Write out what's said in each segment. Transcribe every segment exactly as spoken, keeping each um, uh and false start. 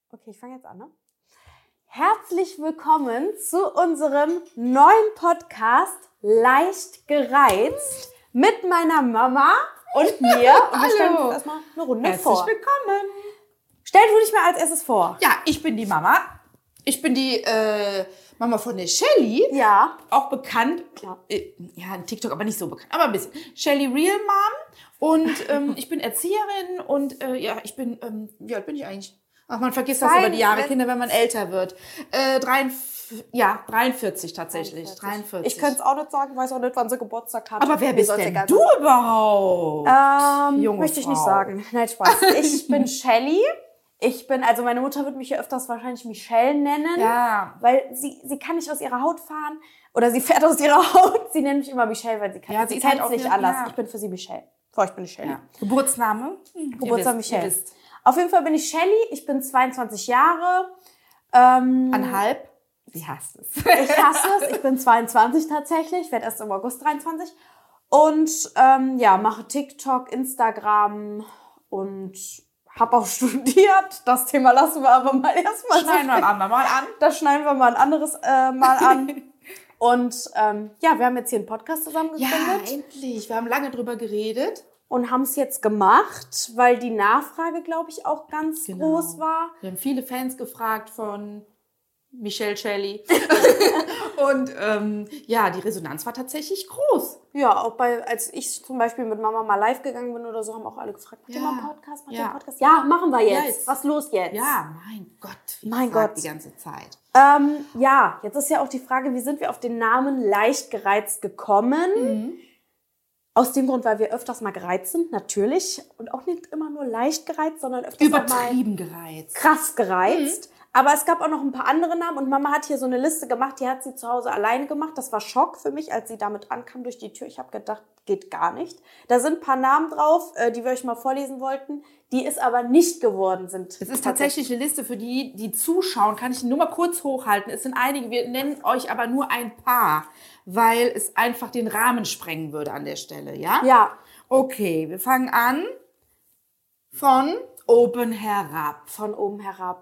Okay, ich fange jetzt an, ne? Herzlich willkommen zu unserem neuen Podcast Leicht gereizt mit meiner Mama und mir. Und wir stellen uns erstmal eine Runde Herzlich vor. willkommen. Stell du dich mal als erstes vor. Ja, ich bin die Mama. Ich bin die äh, Mama von der Shelly. Ja. Auch bekannt. Ja. Äh, ja, in TikTok, aber nicht so bekannt. Aber ein bisschen. Shelly Real Mom. Und ähm, ich bin Erzieherin. Und äh, ja, ich bin, ähm, wie alt bin ich eigentlich? Ach, man vergisst das Zwei- über die Jahre, Kinder, wenn man älter wird. Äh, dreiundvierzig, ja, dreiundvierzig tatsächlich. dreiundvierzig. Ich könnte es auch nicht sagen, weiß auch nicht, wann sie Geburtstag hat. Aber wer Mir bist soll's denn egal du sein. überhaupt? Ähm, Junge möchte ich nicht Frau. sagen. Nein, Spaß. Ich bin Shelly. Ich bin, also meine Mutter wird mich ja öfters wahrscheinlich Michelle nennen. Ja. Weil sie, sie kann nicht aus ihrer Haut fahren. Oder sie fährt aus ihrer Haut. Sie nennt mich immer Michelle, weil sie kann Ja, sie sie ist kennt halt es auch nicht eine- anders. ja. Ich bin für sie Michelle. Vor ich bin die Shelly. Ja. Geburtsname? Hm, Geburtstag ihr wisst, Michelle. Ihr wisst. Auf jeden Fall bin ich Shelly. Ich bin zweiundzwanzig Jahre. Ähm, Anhalb? Sie hasst es. Ich hasse es. Ich bin zweiundzwanzig tatsächlich. Ich werde erst im August dreiundzwanzig. Und ähm, ja, mache TikTok, Instagram und habe auch studiert. Das Thema lassen wir aber mal erstmal. Schneiden wir ein andermal an. Das schneiden wir mal ein anderes äh, Mal an. Und ähm, ja, wir haben jetzt hier einen Podcast zusammen Ja, gegründet endlich. Wir haben lange drüber geredet. und haben es jetzt gemacht, weil die Nachfrage, glaube ich, auch ganz Genau. groß war. Wir haben viele Fans gefragt von Michelle Shelley. Und ähm, ja, die Resonanz war tatsächlich groß. Ja, auch bei, als ich zum Beispiel mit Mama mal live gegangen bin oder so, haben auch alle gefragt, macht ihr Ja. mal einen Podcast, macht ihr Ja. einen Podcast? Ja, machen wir jetzt. Ja, jetzt. Was los jetzt? Ja, mein Gott. Wie Mein gesagt, Gott. Die ganze Zeit. Ähm, ja, jetzt ist ja auch die Frage, wie sind wir auf den Namen leicht gereizt gekommen? Mhm. Aus dem Grund, weil wir öfters mal gereizt sind, natürlich. Und auch nicht immer nur leicht gereizt, sondern öfters auch mal Übertrieben gereizt. krass gereizt. Aber es gab auch noch ein paar andere Namen und Mama hat hier so eine Liste gemacht, die hat sie zu Hause alleine gemacht. Das war Schock für mich, als sie damit ankam durch die Tür. Ich habe gedacht, geht gar nicht. Da sind ein paar Namen drauf, äh, die wir euch mal vorlesen wollten, die es aber nicht geworden sind. Es ist tatsächlich eine Liste für die, die zuschauen. Kann ich nur mal kurz hochhalten. Es sind einige, wir nennen euch aber nur ein paar, weil es einfach den Rahmen sprengen würde an der Stelle, ja? Ja, Okay, wir fangen an von oben herab. von oben herab.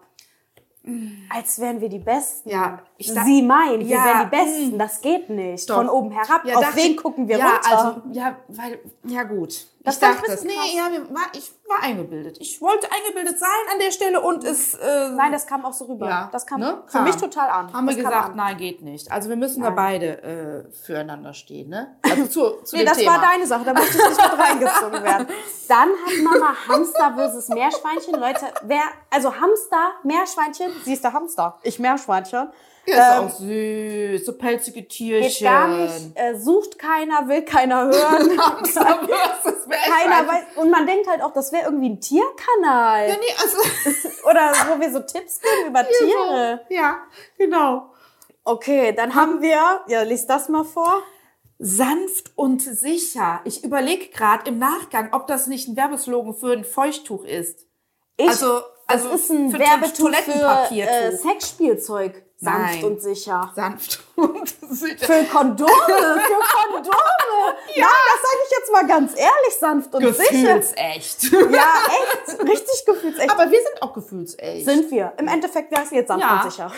Als wären wir die Besten. Ja, ich sag- Sie meint, wir Ja, wären die Besten. Das geht nicht. Doch. Von oben herab. Ja, Auf dachte wen ich- gucken wir ja, runter? Also, ja, weil, ja gut. Das ich war ein dachte das. bisschen Nee, krass. ja, wir, war, ich war eingebildet. Ich wollte eingebildet sein an der Stelle und es... Äh, Nein, das kam auch so rüber. ja, Das kam ne? für Kam. mich total an. Haben wir das kam gesagt, an. nein, geht nicht. Also wir müssen Nein. da beide äh, füreinander stehen, ne? Also zu, zu Nee, dem das Thema. war deine Sache, da möchte ich nicht mit reingezogen werden. Dann hat Mama Hamster versus Meerschweinchen. Leute, wer, also Hamster, Meerschweinchen, sie ist der Hamster, ich Meerschweinchen. Ja, Ähm, ist auch süß, so pelzige Geht Tierchen. gar nicht, äh, sucht keiner, will keiner hören. Hamster versus Meerschweinchen. Keiner weiß, und man denkt halt auch, das wäre irgendwie ein Tierkanal. Ja, nee, also... Oder wo wir so Tipps geben über Tiere. Ja, genau. Okay, dann haben wir, ja, lies das mal vor. Sanft und sicher. Ich überlege gerade im Nachgang, ob das nicht ein Werbeslogan für ein Feuchttuch ist. Ich, Also, also das ist ein für Werbetuch für Toilettenpapiertuch. äh, Sexspielzeug. Sanft Nein. und sicher. Sanft und sicher. Für Kondome, für Kondome. Ja, das sage ich jetzt mal ganz ehrlich, sanft und sicher. Gefühlsecht. Ja, echt, richtig gefühlsecht. Aber wir sind auch gefühlsecht. Sind wir. Im Endeffekt wäre es jetzt sanft Ja. und sicher.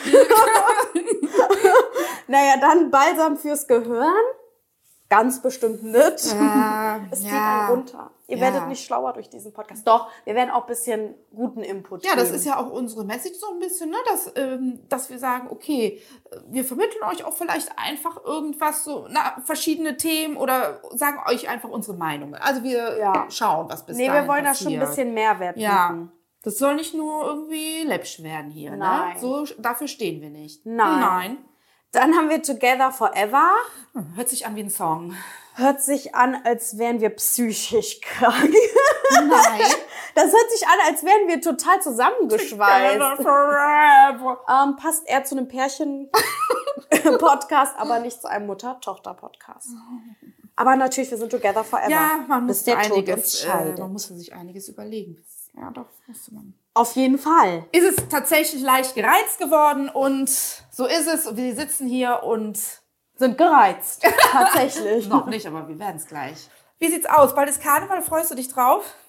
Naja, dann Balsam fürs Gehirn. Ganz bestimmt nicht. Ja, Es geht ja. dann runter. Ihr Ja. werdet nicht schlauer durch diesen Podcast. Doch, wir werden auch ein bisschen guten Input Ja, das geben. ist ja auch unsere Message so ein bisschen, ne? dass, ähm, dass wir sagen, okay, wir vermitteln euch auch vielleicht einfach irgendwas, so na, verschiedene Themen oder sagen euch einfach unsere Meinung. Also wir Ja. schauen, was bis Nee, dahin wir wollen da schon ein passiert. bisschen Mehrwert Ja, bieten. das soll nicht nur irgendwie läppsch werden hier. Nein. Ne? So, dafür stehen wir nicht. Nein. Nein. Dann haben wir Together Forever. Hm, Hört sich an wie ein Song. Hört sich an, als wären wir psychisch krank. Nein. Das hört sich an, als wären wir total zusammengeschweißt. Forever. Ähm, passt eher zu einem Pärchen-Podcast, aber nicht zu einem Mutter-Tochter-Podcast. Aber natürlich, wir sind Together Forever. Ja, man Bis muss der Tod einiges, uns äh, scheidet. man musste sich einiges überlegen. Ja, doch, musste man. Auf jeden Fall. Ist es tatsächlich leicht gereizt geworden und so ist es. Wir sitzen hier und Sind gereizt. Tatsächlich. noch nicht, aber wir werden es gleich. Wie sieht's aus? Bald ist Karneval, freust du dich drauf?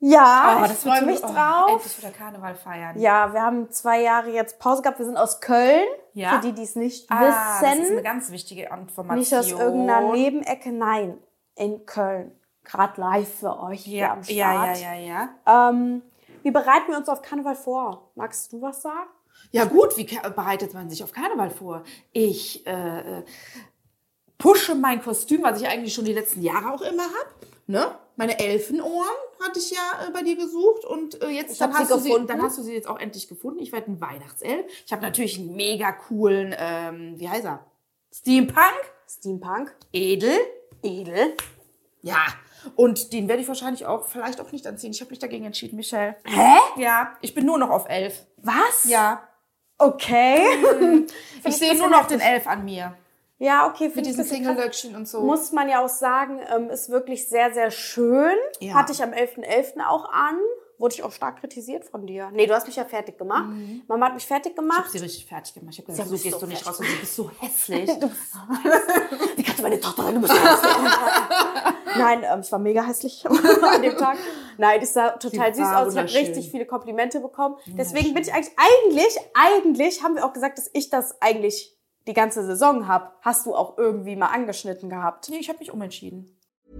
Ja, Oh, ich das wird freue so- mich oh, drauf. Endlich wieder Karneval feiern. Ja, wir haben zwei Jahre jetzt Pause gehabt. Wir sind aus Köln. Ja? Für die, die es nicht Ah, wissen. das ist eine ganz wichtige Information. Nicht aus irgendeiner Nebenecke. Nein, in Köln. Gerade live für euch hier Ja, am Start. ja, ja, ja, ja. Ähm, wie bereiten wir uns auf Karneval vor? Magst du was sagen? Ja gut, wie ka- bereitet man sich auf Karneval vor? Ich äh, äh, pushe mein Kostüm, was ich eigentlich schon die letzten Jahre auch immer habe. Ne? Meine Elfenohren hatte ich ja äh, bei dir gesucht und äh, jetzt Ich dann hab sie hast, du sie, gefunden. dann hast du sie jetzt auch endlich gefunden. Ich werde ein Weihnachtself. Ich habe natürlich einen mega coolen, ähm, wie heißt er? Steampunk, Steampunk. edel. Edel. Ja, und den werde ich wahrscheinlich auch, vielleicht auch nicht anziehen. Ich habe mich dagegen entschieden, Michelle. Hä? Ja, ich bin nur noch auf elf. Was? Ja, Okay. ich ich sehe bisschen nur noch heftig. den Elf an mir. Ja, okay. Mit Finde ich diesen ein bisschen krass. Singellöckchen und so. Muss man ja auch sagen, ähm, ist wirklich sehr, sehr schön. Ja. Hatte ich am elften elften auch an. Wurde ich auch stark kritisiert von dir. Nee, du hast mich ja fertig gemacht. Mama hat mich fertig Ich habe gemacht. sie richtig fertig gemacht. Ich habe Ja, gesagt, du so bist gehst so du nicht fertig. raus und du bist so hässlich. Du bist so Wie kannst du meine Tochter sein? Du bist so hässlich. Nein, ähm, ich war mega hässlich an dem Tag. Nein, ich sah total Sie süß war aus. Ich habe wunderschön. richtig viele Komplimente bekommen. Deswegen bin ich eigentlich, eigentlich, eigentlich haben wir auch gesagt, dass ich das eigentlich die ganze Saison habe. Hast du auch irgendwie mal angeschnitten gehabt? Nee, ich habe mich umentschieden.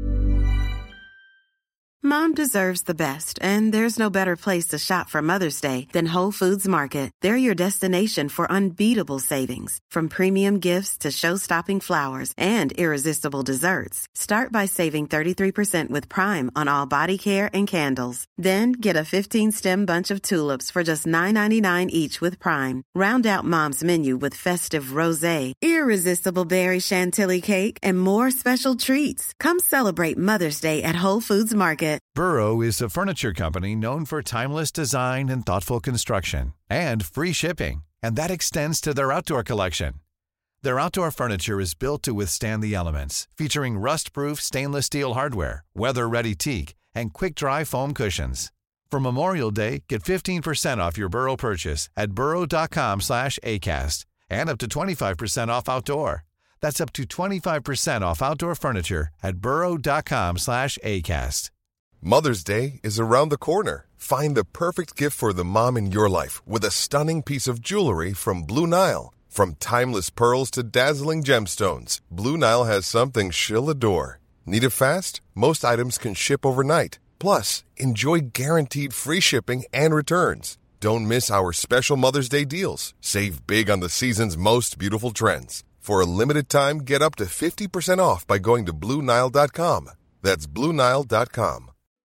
Mom deserves the best, and there's no better place to shop for Mother's Day than Whole Foods Market. They're your destination for unbeatable savings, from premium gifts to show-stopping flowers and irresistible desserts. Start by saving thirty-three percent with Prime on all body care and candles. Then get a fifteen-stem bunch of tulips for just nine ninety-nine each with Prime. Round out Mom's menu with festive rosé, irresistible berry chantilly cake, and more special treats. Come celebrate Mother's Day at Whole Foods Market. Burrow is a furniture company known for timeless design and thoughtful construction, and free shipping, and that extends to their outdoor collection. Their outdoor furniture is built to withstand the elements, featuring rust-proof stainless steel hardware, weather-ready teak, and quick-dry foam cushions. For Memorial Day, get fifteen percent off your Burrow purchase at burrow.com slash ACAST and up to twenty-five percent off outdoor. That's up to twenty-five percent off outdoor furniture at burrow.com slash ACAST. Mother's Day is around the corner. Find the perfect gift for the mom in your life with a stunning piece of jewelry from Blue Nile. From timeless pearls to dazzling gemstones, Blue Nile has something she'll adore. Need it fast? Most items can ship overnight. Plus, enjoy guaranteed free shipping and returns. Don't miss our special Mother's Day deals. Save big on the season's most beautiful trends. For a limited time, get up to fifty percent off by going to Blue Nile dot com. That's Blue Nile dot com.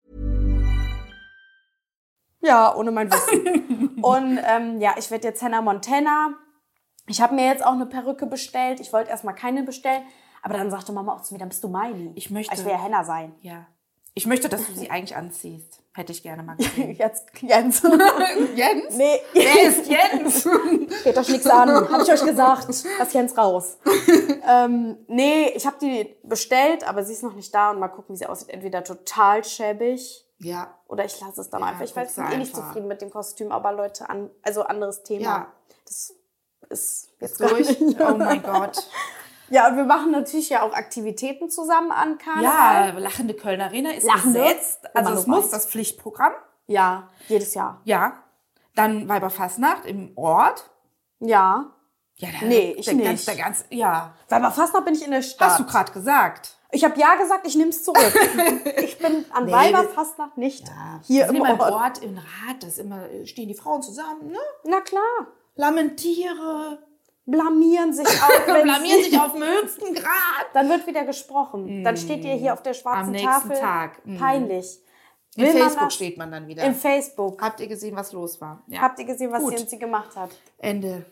Ja, ohne mein Wissen. Und ähm, ja, ich werde jetzt Hannah Montana. Ich habe mir jetzt auch eine Perücke bestellt. Ich wollte erstmal keine bestellen. Aber dann sagte Mama auch zu mir, dann bist du Miley. Ich möchte- Ich will ja Hannah sein. Ja. Ich möchte, dass du sie eigentlich anziehst. Hätte ich gerne mal gesehen. Jetzt Jens. Jens? Nee, Wer ist Jens? geht euch nichts an. Hab ich euch gesagt. Lass Jens raus. ähm, nee, ich habe die bestellt, aber sie ist noch nicht da. Und mal gucken, wie sie aussieht. Entweder total schäbig Ja. oder ich lasse es dann Ja, einfach. Ich weiß, ich bin guck's eh nicht einfach. zufrieden mit dem Kostüm. Aber Leute, an, also anderes Thema. Ja. Das ist jetzt Durch. durch. Oh mein Gott. Ja, und wir machen natürlich ja auch Aktivitäten zusammen an Ja, Karneval. lachende Köln Arena ist Lachende? gesetzt. Wo Also man es nur muss weiß. das Pflichtprogramm. Ja, jedes Jahr. Ja. Dann Weiberfastnacht im Ort. Ja. Ja, der, Nee, ich der nicht. Ganz, der ganz, ja. Weil bei Fastnacht bin ich in der Stadt. Hast du gerade gesagt. Ich habe ja gesagt, ich nehme es zurück. Ich bin an Nee, Weiberfastnacht nicht hier Wir sind im immer im Ort. Ort, im Rat, das ist immer, stehen die Frauen zusammen, ne? Na klar. Lamentiere, Blamieren sich auch. wenn blamieren sie- sich auf dem höchsten Grad. Dann wird wieder gesprochen. Dann steht ihr hier auf der schwarzen Am nächsten Tafel. Tag. Mhm. Peinlich. In Will man Facebook das- steht man dann wieder. Im Facebook. Habt ihr gesehen, was los war? Ja. Habt ihr gesehen, was Gut. sie und sie gemacht hat? Ende.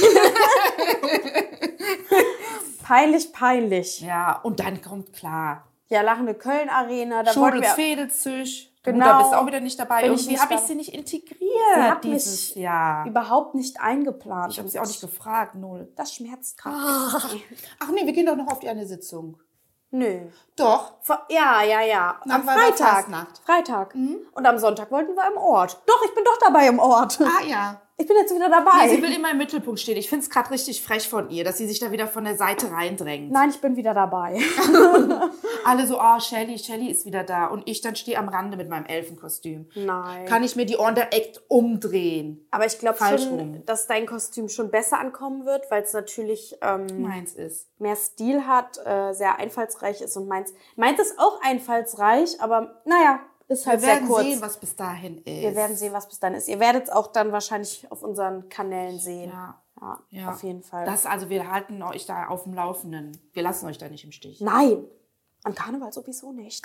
Peinlich, peinlich. Ja, und dann kommt klar. Ja, lachende Köln Arena. Da wollten Schudels wir, Fädelzüsch. Genau. Du, da bist auch wieder nicht dabei. Bin ich Irgendwie nicht habe ich dabei. sie nicht integriert sie hat dieses mich Jahr. überhaupt nicht eingeplant. Ich habe sie auch nicht gefragt, null. Das schmerzt gerade. Ach nee, wir gehen doch noch auf die eine Sitzung. Nö. Doch. Vor- Ja, ja, ja. Am Am Freitag. Weiberfastnacht. Freitag. Und am Sonntag wollten wir im Ort. Doch, ich bin doch dabei im Ort. Ah ja. Ich bin jetzt wieder dabei. Nee, sie will immer im Mittelpunkt stehen. Ich finde es gerade richtig frech von ihr, dass sie sich da wieder von der Seite reindrängt. Nein, ich bin wieder dabei. Alle so, oh, Shelly, Shelly ist wieder da. Und ich dann stehe am Rande mit meinem Elfenkostüm. Nein. Kann ich mir die Ohren direkt umdrehen. Aber ich glaube Falsch schon, rum. dass dein Kostüm schon besser ankommen wird, weil es natürlich ähm, Meins ist. mehr Stil hat, äh, sehr einfallsreich ist. Und meins, meins ist auch einfallsreich, aber naja, ist halt Wir sehr werden kurz. sehen, was bis dahin ist. Wir werden sehen, was bis dann ist. Ihr werdet es auch dann wahrscheinlich auf unseren Kanälen sehen. Ja. Ja, Ja. auf jeden Fall. Das, also wir halten euch da auf dem Laufenden. Wir lassen euch da nicht im Stich. Nein, an Karneval sowieso nicht.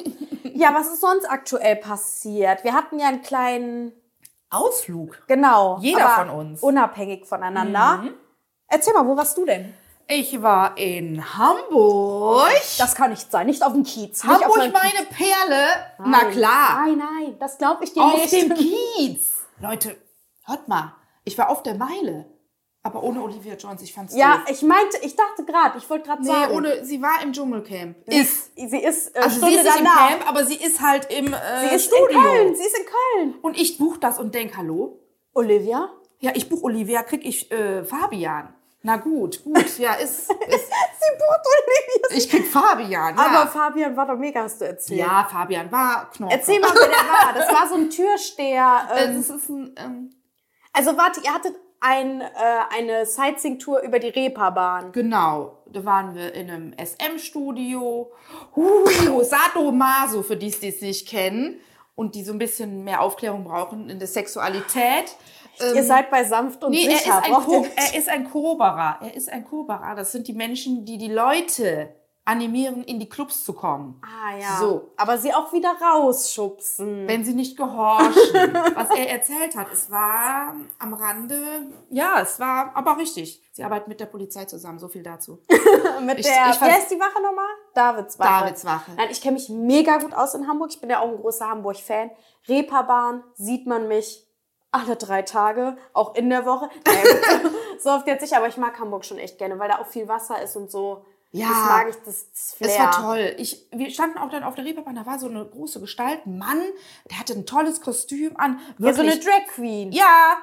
Ja, was ist sonst aktuell passiert? Wir hatten ja einen kleinen, Ausflug. genau. Jeder aber von uns. unabhängig voneinander. Mhm. Erzähl mal, wo warst du denn? Ich war in Hamburg. Das kann nicht sein, nicht auf dem Kiez. Nicht auf Hamburg, meinem Kiez. meine Perle. Na Nein, klar. Nein, nein, das glaube ich dir Auf nicht. dem Kiez. Leute, hört mal. Ich war auf der Meile. Aber ohne Olivia Jones. Ich fand's Ja, doof. ich meinte, ich dachte gerade, ich wollte gerade Nee, sagen. ohne, sie war im Dschungelcamp. Ist. Sie ist äh, Also Stunde sie ist nicht im danach. Camp, aber sie ist halt im äh, Sie ist Studio. in Köln, sie ist in Köln. Und ich buche das und denk, hallo? Olivia? Ja, ich buche Olivia, krieg ich äh, Fabian. Na gut, gut, ja, ist, ist Sie bucht Olivia. ich krieg Fabian, ja. Aber Fabian war doch mega, hast du erzählt. ja, Fabian war Knorke. Erzähl mal, wer der war. Das war so ein Türsteher. Äh, Ähm, das ist ein, ähm, also warte, ihr hattet ein, äh, eine Sightseeing-Tour über die Reeperbahn. genau, da waren wir in einem S M-Studio. Uh, Sadomaso, für die, die es nicht kennen und die so ein bisschen mehr Aufklärung brauchen in der Sexualität. Ihr seid bei sanft und Nee, er ist, sicher. ein Braucht ihr Ko nicht. er ist ein Koberer. Er ist ein Koberer. Das sind die Menschen, die die Leute animieren, in die Clubs zu kommen. Ah ja. So. Aber sie auch wieder rausschubsen. Wenn sie nicht gehorchen. Was er erzählt hat, es war am Rande, ja, es war aber richtig. Sie arbeiten mit der Polizei zusammen, so viel dazu. Mit Ich- der, ich wer fand- ist die Wache nochmal? Davidswache. Davidswache. Nein, ich kenne mich mega gut aus in Hamburg. Ich bin ja auch ein großer Hamburg-Fan. Reeperbahn sieht man mich alle drei Tage, auch in der Woche. Naja, gut, so oft jetzt nicht, aber ich mag Hamburg schon echt gerne, weil da auch viel Wasser ist und so. Ja, das mag ich, das, das Flair. Es war toll. Ich, wir standen auch dann auf der Reeperbahn, da war so eine große Gestalt, ein Mann, der hatte ein tolles Kostüm an. Ja, so eine Wirklich- Drag Queen. Ja.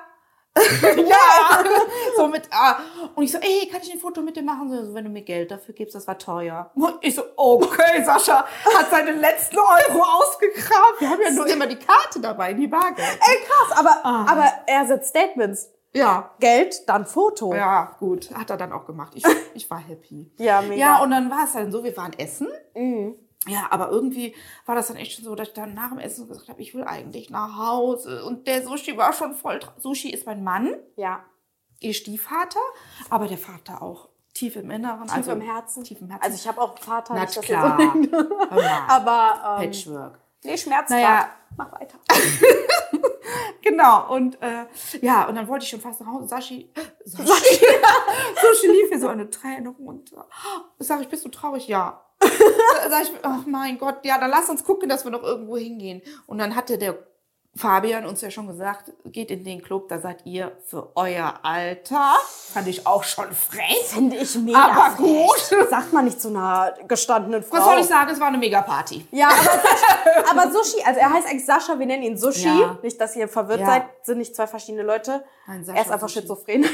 Ja. So mit, ah. Und ich so, ey, kann ich ein Foto mit dir machen? So, wenn du mir Geld dafür gibst, das war teuer. Und ich so, okay, Sascha hat seine letzten Euro ausgekramt. Wir haben ja nur immer die Karte dabei, die Bargeld. Ey, krass, aber, Ah. aber er setzt Statements. Ja. Geld, dann Foto. Ja, gut. Hat er dann auch gemacht. Ich, ich war happy. Ja, mega. Ja, und dann war es dann so, wir waren essen. Ja, aber irgendwie war das dann echt schon so, dass ich dann nach dem Essen gesagt habe, ich will eigentlich nach Hause. Und der Sushi war schon voll. tra- Sushi ist mein Mann, Ja. ihr Stiefvater, aber der Vater auch tief im Inneren. Tief also im Herzen. Tief im Herzen. Also ich habe auch einen Vater, Na nicht, dass klar. ihr so denkt. Hör mal. Aber, ähm, Patchwork. nee, schmerzhaft. Naja. Mach weiter. Genau, und äh, ja, und dann wollte ich schon fast nach Hause. Sashi, Sashi, Sushi lief mir so eine Träne runter. Sag ich, bist du traurig? Ja. Sag ich, ach mein Gott, ja, dann lass uns gucken, dass wir noch irgendwo hingehen. Und dann hatte der Fabian uns ja schon gesagt, geht in den Club, da seid ihr für euer Alter. Fand ich auch schon frech. Finde ich mega Aber frech. gut. Sagt man nicht zu einer gestandenen Frau. Was soll ich sagen? Es war eine Mega-Party. Ja, aber, aber Sushi, also er heißt eigentlich Sascha, wir nennen ihn Sushi. Ja. Nicht, dass ihr verwirrt Ja. seid, sind nicht zwei verschiedene Leute. Nein, Sascha er ist einfach Sushi. schizophren.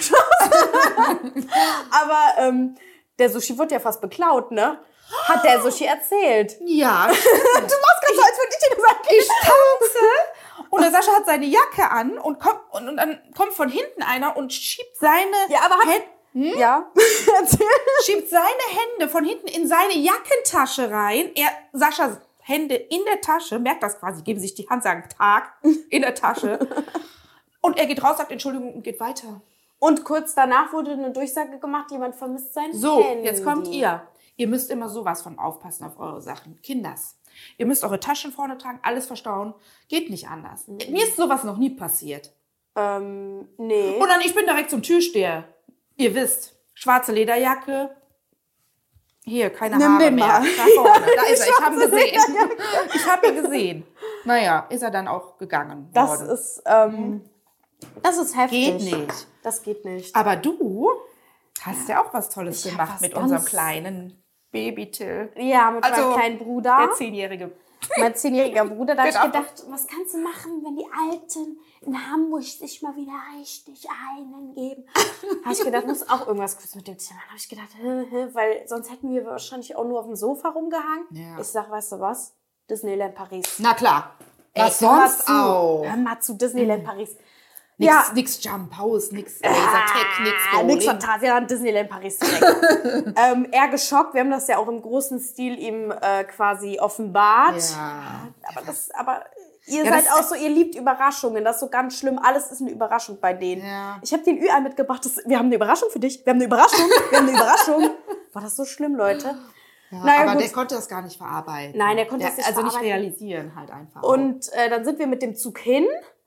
Aber ähm, der Sushi wird ja fast beklaut, ne? Hat der Sushi erzählt. Ja. Du machst gerade so, als würde ich dir gesagt Ich tanze und der Sascha hat seine Jacke an und kommt und, und dann kommt von hinten einer und schiebt seine Ja, aber hat... Hände, Ja, erzähl. schiebt seine Hände von hinten in seine Jackentasche rein. Er Saschas Hände in der Tasche, merkt das quasi, geben sich die Hand, sagen Tag in der Tasche. Und er geht raus, sagt Entschuldigung und geht weiter. Und kurz danach wurde eine Durchsage gemacht, jemand vermisst sein So, Handy. jetzt kommt ihr. Ihr müsst immer sowas von aufpassen auf eure Sachen. Kinders. Ihr müsst eure Taschen vorne tragen, alles verstauen. Geht nicht anders. Mir ist sowas noch nie passiert. Ähm, nee. Und dann, ich bin direkt zum Türsteher. Ihr wisst, schwarze Lederjacke. Hier, keine Nimm Haare den mehr. mal. Da vorne, da ist er. Ich habe ihn gesehen. Ich habe ihn gesehen. Naja, ist er dann auch gegangen Das worden. ist, ähm, das ist heftig. Geht nicht. Das geht nicht. Aber du hast ja auch was Tolles Ich hab gemacht was mit ganz- unserem kleinen Baby-Till. Ja, mit Also, meinem kleinen Bruder. Der Zehnjährige. Mein zehnjähriger Bruder, da Genau. habe ich gedacht, was kannst du machen, wenn die Alten in Hamburg sich mal wieder richtig einen geben? Habe ich gedacht, muss auch irgendwas kurz mit dem Thema. Habe ich gedacht, hä, hä, weil sonst hätten wir wahrscheinlich auch nur auf dem Sofa rumgehangen. Ja. Ich sag, weißt du was? Disneyland Paris. Na klar. Ey, Was hör mal sonst zu. auch? Hör mal zu, Disneyland Paris. Nix, Ja. nix Jump House, nix Lasertag, nix Ah, nix Bowling. Phantasialand, Disneyland Paris direkt. ähm, er geschockt, wir haben das ja auch im großen Stil ihm äh, quasi offenbart. Ja. Aber das, aber ihr Ja, seid das- auch so, ihr liebt Überraschungen, das ist so ganz schlimm, alles ist eine Überraschung bei denen. Ja. Ich habe den Ü-Ei mitgebracht, das, wir haben eine Überraschung für dich, wir haben eine Überraschung, wir haben eine Überraschung. War das so schlimm, Leute? Ja, Naja, aber gut. der konnte das gar nicht verarbeiten. Nein, der konnte Der- das nicht Also nicht verarbeiten. realisieren halt einfach. Und äh, dann sind wir mit dem Zug hin.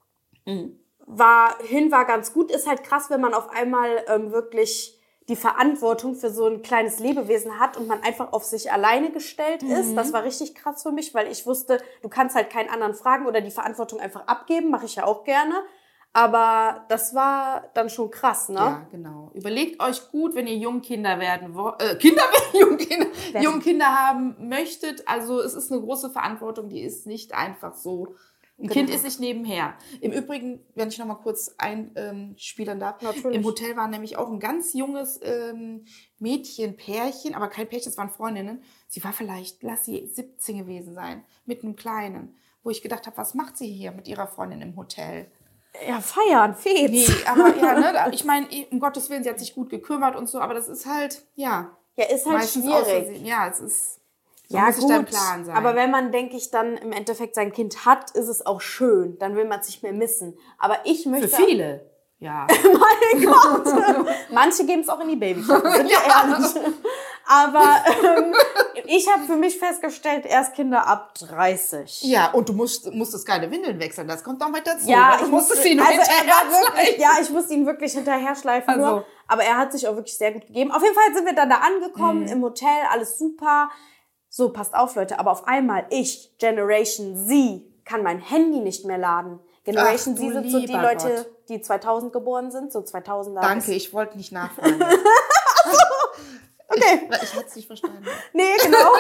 Mhm. War hin, war ganz gut. Ist halt krass, wenn man auf einmal ähm, wirklich die Verantwortung für so ein kleines Lebewesen hat und man einfach auf sich alleine gestellt ist. Mhm. Das war richtig krass für mich, weil ich wusste, du kannst halt keinen anderen fragen oder die Verantwortung einfach abgeben. Mache ich ja auch gerne. Aber das war dann schon krass, ne? Ja, genau. Überlegt euch gut, wenn ihr Jungkinder werden wollt, äh, Kinder, Jungkinder, Werden. Jungkinder haben möchtet. Also es ist eine große Verantwortung, die ist nicht einfach so. Ein Genau. Kind ist nicht nebenher. Im Übrigen, wenn ich noch mal kurz einspielern darf, Natürlich. im Hotel war nämlich auch ein ganz junges ähm, Mädchenpärchen, aber kein Pärchen, es waren Freundinnen. Sie war vielleicht, lass sie siebzehn gewesen sein, mit einem Kleinen, wo ich gedacht habe, was macht sie hier mit ihrer Freundin im Hotel? Ja, feiern, Fets. Nee, aber ja, ne, da- ich meine, um Gottes Willen, sie hat sich gut gekümmert und so, aber das ist halt, ja, Ja, ist halt meistens schwierig. auszusehen. Ja, es ist, man Ja, muss sich da im gut. Klaren sein. Aber wenn man, denke ich, dann im Endeffekt sein Kind hat, ist es auch schön. Dann will man es nicht mehr missen. Aber ich möchte... für viele, ja. Mein Gott. Manche geben es auch in die Babyshoppen, sind wir ehrlich. Aber ähm, ich habe für mich festgestellt, erst Kinder ab dreißig. Ja, und du musst, musstest keine Windeln wechseln, das kommt noch mit dazu. Ja, du ich musstest musste, ihn nur also er war hinterher wirklich, ja, ich musste ihn wirklich hinterher schleifen. Also. Nur, aber er hat sich auch wirklich sehr gut gegeben. Auf jeden Fall sind wir dann da angekommen im Hotel, alles super. So, passt auf, Leute. Aber auf einmal, ich, Generation Z, kann mein Handy nicht mehr laden. Generation Ach, Z du sind so die lieber Leute, Gott. die zweitausend geboren sind, so zweitausender. Danke, ich wollte nicht nachfragen. Okay. Ich, ich hatte es nicht verstanden. Nee,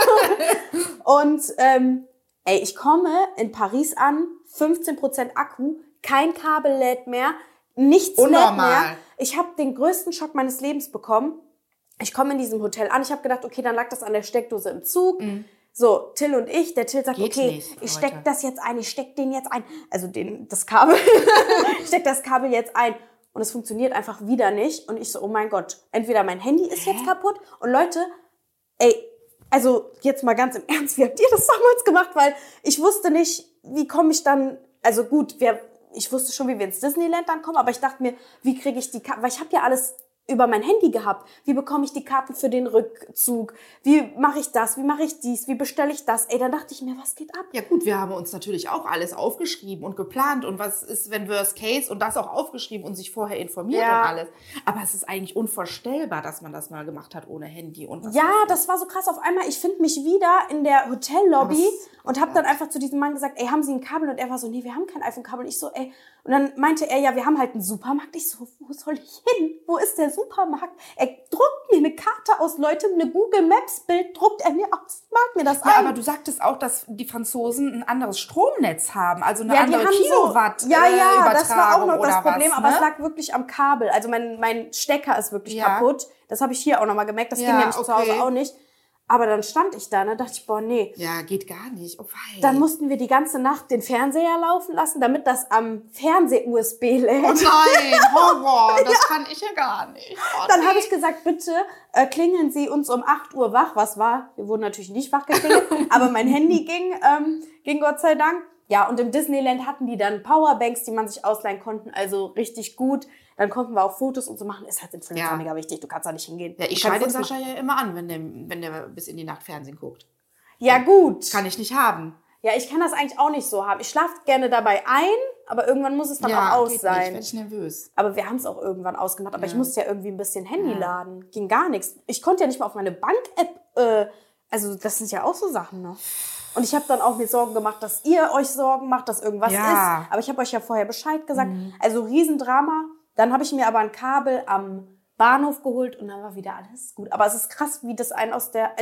genau. Und ähm, ey, ich komme in Paris an, fünfzehn Prozent Akku, kein Kabel lädt mehr, nichts lädt Unnormal. mehr. Ich habe den größten Schock meines Lebens bekommen. Ich komme in diesem Hotel an, ich habe gedacht, okay, dann lag das an der Steckdose im Zug. So, Till und ich, der Till sagt, Geht okay, nicht, ich steck Leute. das jetzt ein, ich steck den jetzt ein. Also den, das Kabel. Ich steck das Kabel jetzt ein. Und es funktioniert einfach wieder nicht. Und ich so, oh mein Gott, entweder mein Handy ist jetzt kaputt. Und Leute, ey, also jetzt mal ganz im Ernst, wie habt ihr das damals gemacht? Weil ich wusste nicht, wie komme ich dann, also gut, wir, ich wusste schon, wie wir ins Disneyland dann kommen, aber ich dachte mir, wie kriege ich die Karten, weil ich habe ja alles über mein Handy gehabt. Wie bekomme ich die Karten für den Rückzug? Wie mache ich das? Wie mache ich dies? Wie bestelle ich das? Ey, dann dachte ich mir, was geht ab? Ja gut, wir haben uns natürlich auch alles aufgeschrieben und geplant und was ist, wenn Worst Case und das auch aufgeschrieben und sich vorher informiert Ja. und alles. Aber es ist eigentlich unvorstellbar, dass man das mal gemacht hat ohne Handy und was. Ja, das war so krass. Auf einmal, ich finde mich wieder in der Hotellobby Was? und habe dann einfach zu diesem Mann gesagt, ey, haben Sie ein Kabel? Und er war so, nee, wir haben kein iPhone-Kabel. Und ich so, ey. Und dann meinte er, ja, wir haben halt einen Supermarkt. Ich so, wo soll ich hin? Wo ist der Supermarkt? Er druckt mir eine Karte aus, Leute, eine Google Maps Bild druckt er mir aus, mag mir das Ja, ein. aber du sagtest auch, dass die Franzosen ein anderes Stromnetz haben, also eine Ja, die andere haben Kilowatt so, ja, ja, äh, das war auch noch das oder Problem, was, aber ne? es lag wirklich am Kabel. Also mein, mein Stecker ist wirklich Ja. kaputt. Das habe ich hier auch nochmal gemerkt. Das Ja, ging nämlich zu okay. Hause auch nicht. Aber dann stand ich da, ne, dachte ich, boah, nee. Ja, geht gar nicht. Oh, wei. Dann mussten wir die ganze Nacht den Fernseher laufen lassen, damit das am Fernseh-U S B lädt. Oh nein, Horror, das kann ich ja gar nicht. Oh, Dann nee. habe ich gesagt, bitte äh, klingeln Sie uns um acht Uhr wach. Was war? Wir wurden natürlich nicht wach geklingelt, aber mein Handy ging, ähm, ging Gott sei Dank. Ja, und im Disneyland hatten die dann Powerbanks, die man sich ausleihen konnten, also richtig gut. Dann konnten wir auch Fotos und so machen. Ist halt Influencer Ja. mega wichtig, du kannst da nicht hingehen. Ja, ich Du kannst schreie den Fotos Sascha ja immer an, wenn der, wenn der bis in die Nacht Fernsehen guckt. machen. Ja, gut. Kann ich nicht haben. Ja, ich kann das eigentlich auch nicht so haben. Ich schlafe gerne dabei ein, aber irgendwann muss es dann auch aus geht sein. nicht, werde ich nervös. Aber wir haben es auch irgendwann ausgemacht. Aber ich musste ja irgendwie ein bisschen Handy Ja. laden. Ging gar nichts. Ich konnte ja nicht mal auf meine Bank-App, äh, also das sind ja auch so Sachen, ne? Und ich habe dann auch mir Sorgen gemacht, dass ihr euch Sorgen macht, dass irgendwas Ja. ist. Aber ich habe euch ja vorher Bescheid gesagt. Also Riesendrama. Dann habe ich mir aber ein Kabel am Bahnhof geholt und dann war wieder alles gut. Aber es ist krass, wie das einen aus der, also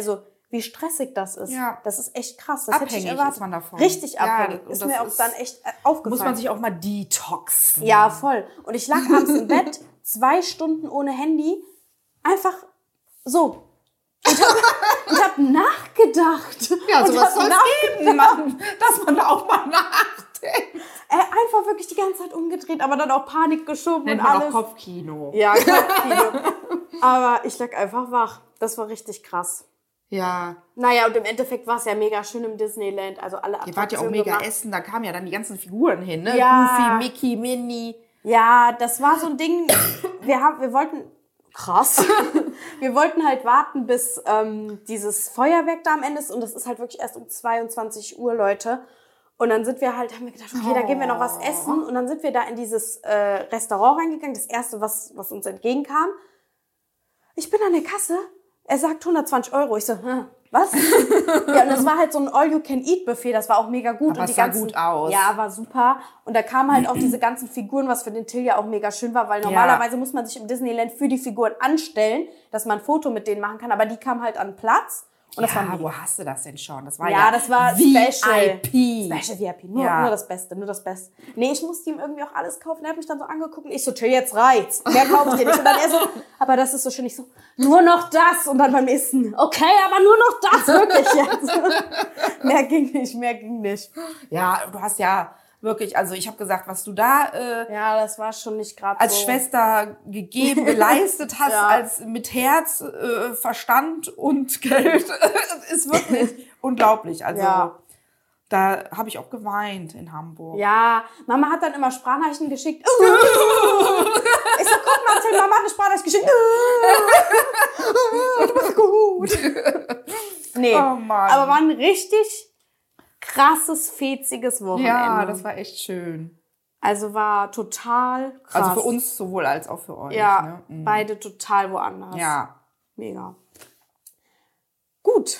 wie stressig das ist. Ja. Das ist echt krass. Das Abhängig hätte ich erwartet. ist man davon. Richtig Ja, abhängig. und ist das mir auch ist- dann echt äh, aufgefallen. Muss man sich auch mal detoxen. Ja, voll. Und ich lag abends im Bett, zwei Stunden ohne Handy, einfach so. Und hab, und hab nachgedacht. Ja, und sowas hab soll es geben, Mann, dass man da auch mal nachdenkt. Äh, einfach wirklich die ganze Zeit umgedreht, aber dann auch Panik geschoben Nennt und man alles. auch Kopfkino. Ja, Kopfkino. Aber ich lag einfach wach. Das war richtig krass. Ja. Naja, und im Endeffekt war es ja mega schön im Disneyland. Also alle Ihr wart ja auch Attraktionen mega gemacht. essen, da kamen ja dann die ganzen Figuren hin, ne? Ja. Goofy, Mickey, Minnie. Ja, das war so ein Ding. Wir haben, wir wollten, krass. Wir wollten halt warten, bis ähm, dieses Feuerwerk da am Ende ist. Und das ist halt wirklich erst um zweiundzwanzig Uhr, Leute. Und dann sind wir halt, haben wir gedacht, okay, da gehen wir noch was essen. Und dann sind wir da in dieses äh, Restaurant reingegangen. Das erste, was, was uns entgegenkam. Ich bin an der Kasse. Er sagt hundertzwanzig Euro. Ich so, hm, was? Ja, und das war halt so ein All-You-Can-Eat-Buffet. Das war auch mega gut. Aber und es die sah ganzen, gut aus. Ja, war super. Und da kamen halt auch diese ganzen Figuren, was für den Till ja auch mega schön war, weil normalerweise muss man sich im Disneyland für die Figuren anstellen, dass man ein Foto mit denen machen kann. Aber die kamen halt an Platz. Und das war Ja, mega. wo hast du das denn schon? Das war Ja, ja, das war V Special. I P. Special V I P. Nur, Ja. nur das Beste, nur das Beste. Nee, ich musste ihm irgendwie auch alles kaufen. Er hat mich dann so angeguckt und ich so, Till, jetzt reicht's. Mehr kaufe ich dir nicht. Und dann er so, aber das ist so schön. Ich so, nur noch das. Und dann beim nächsten, okay, aber nur noch das, wirklich jetzt. Mehr ging nicht, mehr ging nicht. Ja, du hast ja wirklich, also ich habe gesagt, was du da äh, Ja, das war schon nicht gerade als so. Schwester gegeben, geleistet hast, Ja. als mit Herz, äh, Verstand und Geld, ist wirklich unglaublich. Also Ja. da habe ich auch geweint in Hamburg. Ja, Mama hat dann immer Sprachnachrichten geschickt. Ich so, guck mal, Till, Mama hat eine Sprachnachricht geschickt. Du bist gut. Nee, Oh Mann. aber war ein richtig krasses, fetziges Wochenende. Ja, das war echt schön. Also war total krass. Also für uns sowohl als auch für euch. Ja, Ne? Mhm. beide total woanders. Ja. Mega. Gut.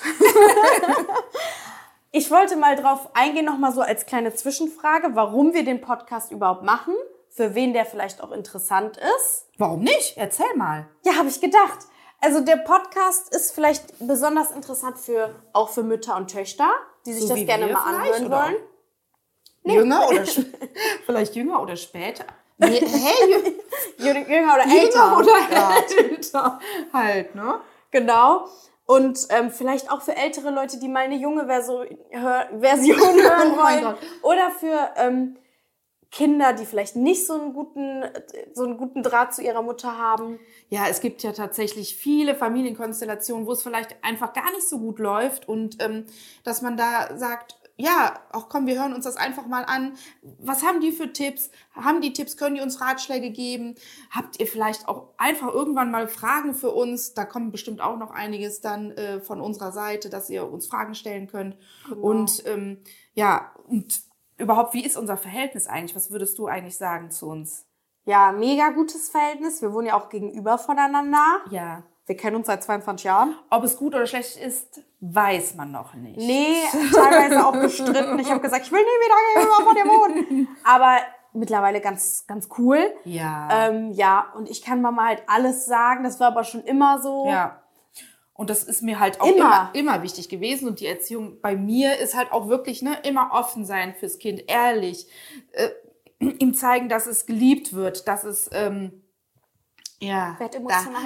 Ich wollte mal drauf eingehen, nochmal so als kleine Zwischenfrage, warum wir den Podcast überhaupt machen, für wen der vielleicht auch interessant ist. Warum nicht? Erzähl mal. Ja, habe ich gedacht. Also der Podcast ist vielleicht besonders interessant für auch für Mütter und Töchter, die sich So das wie gerne wir mal vielleicht, anhören oder? wollen. Jünger oder sp- vielleicht jünger oder später? Nee, hey, Jünger jünger oder jünger älter. oder Ja, älter. Halt, ne? genau. Und ähm, vielleicht auch für ältere Leute, die mal eine junge Version, hör, Version hören Oh mein wollen. Gott. Oder für ähm, Kinder, die vielleicht nicht so einen guten, so einen guten Draht zu ihrer Mutter haben. Ja, es gibt ja tatsächlich viele Familienkonstellationen, wo es vielleicht einfach gar nicht so gut läuft und ähm, dass man da sagt, ja, auch komm, wir hören uns das einfach mal an. Was haben die für Tipps? Haben die Tipps? Können die uns Ratschläge geben? Habt ihr vielleicht auch einfach irgendwann mal Fragen für uns? Da kommt bestimmt auch noch einiges dann äh, von unserer Seite, dass ihr uns Fragen stellen könnt. Genau. Und ähm, ja, und überhaupt, wie ist unser Verhältnis eigentlich? Was würdest du eigentlich sagen zu uns? Ja, mega gutes Verhältnis. Wir wohnen ja auch gegenüber voneinander. Ja. Wir kennen uns seit zweiundzwanzig Jahren. Ob es gut oder schlecht ist, weiß man noch nicht. Nee, teilweise auch gestritten. Ich habe gesagt, ich will nie wieder gegenüber von dir wohnen. Aber mittlerweile ganz, ganz cool. Ja. Ähm, ja, und ich kann Mama halt alles sagen. Das war aber schon immer so. Ja. Und das ist mir halt auch Immer. immer, immer wichtig gewesen. Und die Erziehung bei mir ist halt auch wirklich, ne, immer offen sein fürs Kind, ehrlich. Äh, ihm zeigen, dass es geliebt wird, dass es, ähm, ja, Werd da, emotional.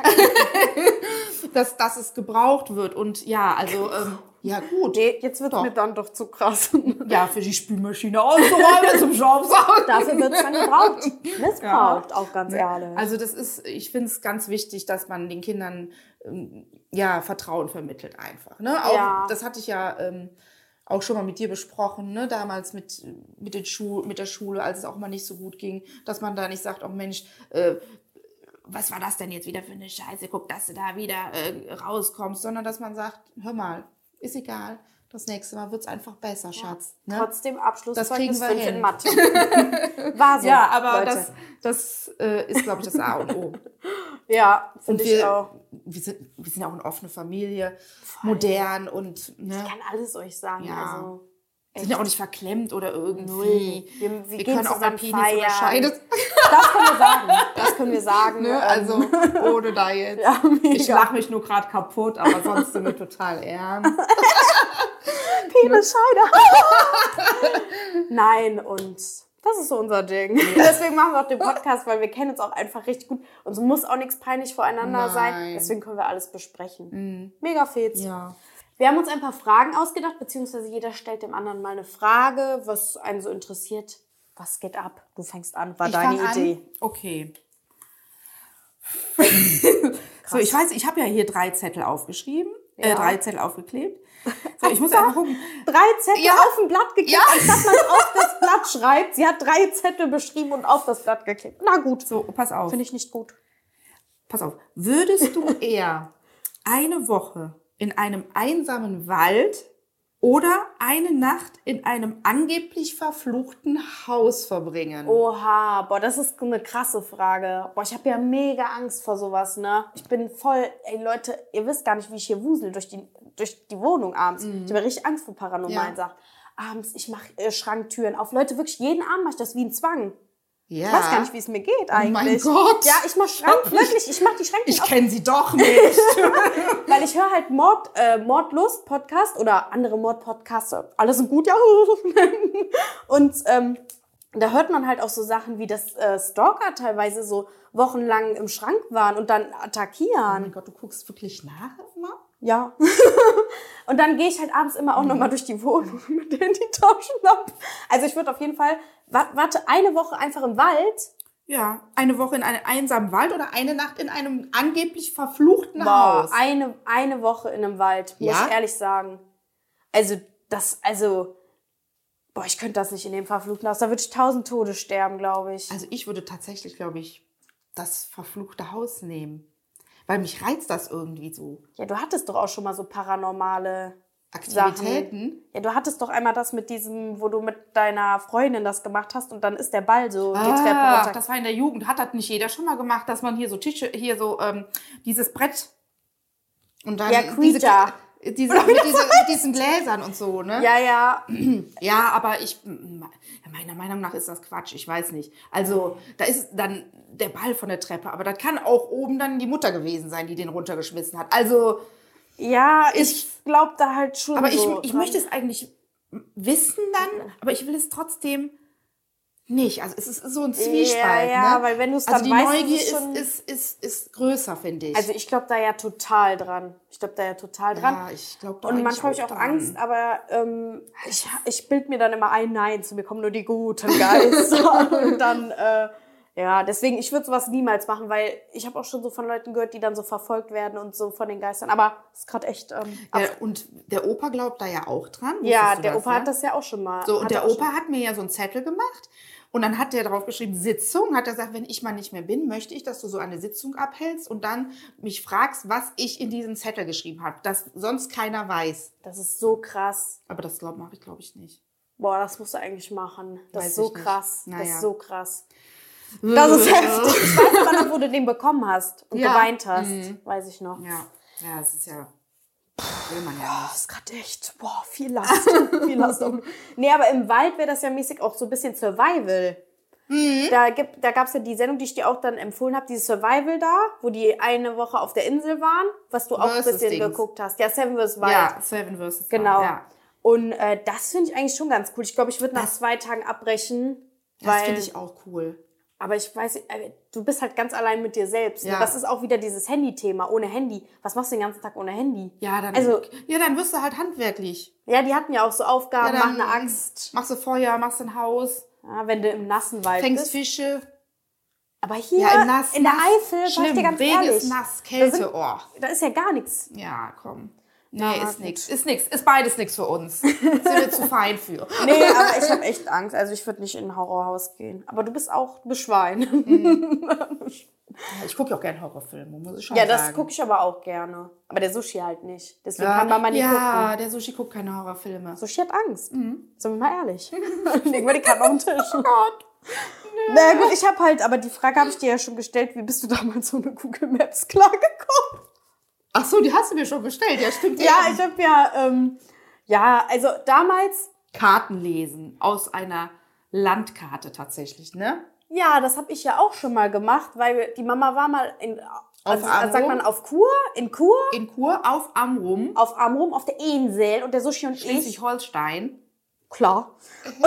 dass, dass es gebraucht wird. Und ja, also, ähm, ja gut. Nee, jetzt wird's Doch. mir dann doch zu krass. Ja, für die Spülmaschine auszuräumen zum Staubsaugen. Dafür wird's dann gebraucht. Missbraucht, auch ganz ehrlich. Also das ist, ich finde es ganz wichtig, dass man den Kindern ähm, ja Vertrauen vermittelt einfach. Ne? Auch, Ja. Das hatte ich ja ähm, auch schon mal mit dir besprochen, ne? Damals mit mit den Schu mit der Schule, als es auch mal nicht so gut ging, dass man da nicht sagt, oh Mensch, äh, was war das denn jetzt wieder für eine Scheiße? Guck, dass du da wieder äh, rauskommst, sondern dass man sagt, hör mal, ist egal. Das nächste Mal wird's einfach besser, Schatz. Ne? Trotzdem Abschlusszeugnis Das kriegen wir fünf in hin. Mathe. War so, Ja, aber Leute. das, das äh, ist, glaube ich, das A und O. Ja, Und finde ich wir, auch. wir, sind, wir sind ja auch eine offene Familie, modern und ne, Ich kann alles euch sagen. Ja. Also, sind ja auch nicht verklemmt oder irgendwie. Wir, wir, Wir gehen können auch mal zusammen Penis oder feiern. Scheide. Das können wir sagen. Das können wir sagen. Ne? Ähm, Also ohne da jetzt. Ja, mega. Ich lache mich nur gerade kaputt, aber sonst sind wir total ernst. Penisscheide. Nein, und das ist so unser Ding. Deswegen machen wir auch den Podcast, weil wir kennen uns auch einfach richtig gut. Uns muss auch nichts peinlich voreinander Nein. sein. Deswegen können wir alles besprechen. Mhm. Mega fetz. Ja. Wir haben uns ein paar Fragen ausgedacht, beziehungsweise jeder stellt dem anderen mal eine Frage, was einen so interessiert. Was geht ab? Du fängst an, war Ich deine fang Idee. An. Okay. So, ich weiß, ich habe ja hier drei Zettel aufgeschrieben, Ja. äh, drei Zettel aufgeklebt. So, ich muss einfach gucken. Drei Zettel Ja. auf ein Blatt geklebt, Ja. anstatt man auf das Blatt schreibt. Sie hat drei Zettel beschrieben und auf das Blatt geklebt. Na gut, So, pass auf. finde ich nicht gut. Pass auf. Würdest du eher eine Woche in einem einsamen Wald oder eine Nacht in einem angeblich verfluchten Haus verbringen? Oha, boah, das ist eine krasse Frage. Boah, ich habe ja mega Angst vor sowas, ne? Ich bin voll, ey Leute, ihr wisst gar nicht, wie ich hier wusel durch die, durch die Wohnung abends. Ich habe richtig Angst vor paranormalen Ja. Sachen. Abends, ich mache äh, Schranktüren auf. Leute, wirklich jeden Abend mache ich das wie ein Zwang. Ja. Ich weiß gar nicht, wie es mir geht eigentlich. mein Gott. Ja, ich mach Schrank, wirklich, ich mach die Schränke Ich auf. kenne sie doch nicht. Weil ich höre halt Mord, äh, Mordlust-Podcast oder andere Mord-Podcasts, alle sind gut, ja. Und ähm, da hört man halt auch so Sachen wie, dass äh, Stalker teilweise so wochenlang im Schrank waren und dann Oh attackieren. mein Gott, du guckst wirklich nach immer? Ja. Und dann gehe ich halt abends immer auch nochmal durch die Wohnung mit denen, die tauschen ab. Also ich würde auf jeden Fall, wa- warte, eine Woche einfach im Wald. Ja, eine Woche in einem einsamen Wald oder eine Nacht in einem angeblich verfluchten Boah, Haus. eine, eine Woche in einem Wald, muss Ja? ich ehrlich sagen. Also, das, also, boah, ich könnte das nicht in dem verfluchten Haus. Da würde ich tausend Tode sterben, glaube ich. Also ich würde tatsächlich, glaube ich, das verfluchte Haus nehmen. Weil mich reizt das irgendwie so. Ja, du hattest doch auch schon mal so paranormale Aktivitäten? Sachen. Ja, du hattest doch einmal das mit diesem, wo du mit deiner Freundin das gemacht hast und dann ist der Ball so die Treppe Ach, runter. das war in der Jugend. Hat das nicht jeder schon mal gemacht, dass man hier so Tische, hier so ähm, dieses Brett und dann Ja, diese, Creature. diese, mit, diese, mit diesen Gläsern und so, ne? Ja, ja. Ja, aber ich, meiner Meinung nach ist das Quatsch, ich weiß nicht. Also, da ist dann der Ball von der Treppe, aber das kann auch oben dann die Mutter gewesen sein, die den runtergeschmissen hat. Also, Ja, ich glaube da halt schon aber ich, so ich dran. möchte es eigentlich wissen dann, aber ich will es trotzdem nicht. Also, es ist so ein Zwiespalt, Ja, ja, ne? weil wenn du es Also, dann die weißt, Neugier ist es ist, schon... ist, ist, ist größer, finde ich. Also ich glaube da ja total dran. Ich glaube da ja total dran. ja, ich glaube da Und eigentlich manchmal habe ich auch dran. Angst, aber ähm, ich, ich bild mir dann immer ein, nein, zu mir kommen nur die guten Geister. Und dann, äh, ja, deswegen, ich würde sowas niemals machen, weil ich habe auch schon so von Leuten gehört, die dann so verfolgt werden und so von den Geistern. Aber es ist gerade echt... Ähm, Ja, ab- und der Opa glaubt da ja auch dran. ja, Wusstest du der das, Opa ne? hat das ja auch schon mal. So, und hat der er auch Opa hat mir ja so einen Zettel gemacht und dann hat der drauf geschrieben, Sitzung, hat er gesagt, wenn ich mal nicht mehr bin, möchte ich, dass du so eine Sitzung abhältst und dann mich fragst, was ich in diesem Zettel geschrieben habe, dass sonst keiner weiß. schon, das ist so krass. Aber das glaub, mache ich, glaube ich, nicht. Boah, das musst du eigentlich machen. Das Weiß ist so ich nicht. krass. Das Naja. ist so krass. Das ist heftig. Ich weiß aber noch, wo du den bekommen hast und Ja. geweint hast. Weiß ich noch. Ja, ja, das ist ja, will man ja Das nicht. ist gerade echt, boah, viel Last. viel Last. Nee, aber im Wald wäre das ja mäßig auch so ein bisschen Survival. Mhm. Da, gibt, da gab es ja die Sendung, die ich dir auch dann empfohlen habe, dieses Survival da, wo die eine Woche auf der Insel waren, was du auch ein Versus bisschen Dings. geguckt hast. Ja, Seven versus. Wild. Ja, Seven versus. Genau. Wild, ja. Und äh, das finde ich eigentlich schon ganz cool. Ich glaube, ich würde nach zwei Tagen abbrechen. Das weil, finde ich auch cool. Aber ich weiß, äh, du bist halt ganz allein mit dir selbst. Ja. Und das ist auch wieder dieses Handy-Thema. Ohne Handy. Was machst du den ganzen Tag ohne Handy? Ja, dann, Also, ja, dann wirst du halt handwerklich. ja, die hatten ja auch so Aufgaben, Ja, mach eine Axt. Machst du Feuer, machst ein Haus, Ja, wenn du im nassen Wald fängst bist. Fische. Aber hier Ja, im Nass, in der nass, Eifel, sag ich schlimm, dir ganz Regen ehrlich, ist nass, da, Kälte, sind, oh. da ist ja gar nichts. Ja, komm. Nee, Na, ist gut. nix. Ist nix. Ist beides nix für uns. Sind wir zu fein für. Nee, aber ich habe echt Angst. Also ich würde nicht in ein Horrorhaus gehen. Aber du bist auch du bist Schwein. Ich gucke ja auch gerne Horrorfilme, muss ich schon Ja, sagen. das gucke ich aber auch gerne. Aber der Sushi halt nicht. Deswegen kann Mama nicht ja, gucken. der Sushi guckt keine Horrorfilme. Sushi hat Angst. Sind wir mal ehrlich. Legen wir die Karte auf den Tisch. Oh Gott. Na gut, ich habe halt, aber die Frage habe ich dir ja schon gestellt, wie bist du damals so eine Google Maps klargekommen? Ach so, die hast du mir schon gestellt. Ja, stimmt. Ja, ich habe ja, ähm, ja, also damals, Karten lesen aus einer Landkarte tatsächlich, ne? Ja, das habe ich ja auch schon mal gemacht, weil die Mama war mal in, also, Amrum? sagt man auf Kur, in Kur, In Kur auf Amrum, auf Amrum, auf der Insel und der Sushi und ich. Schleswig-Holstein. Klar.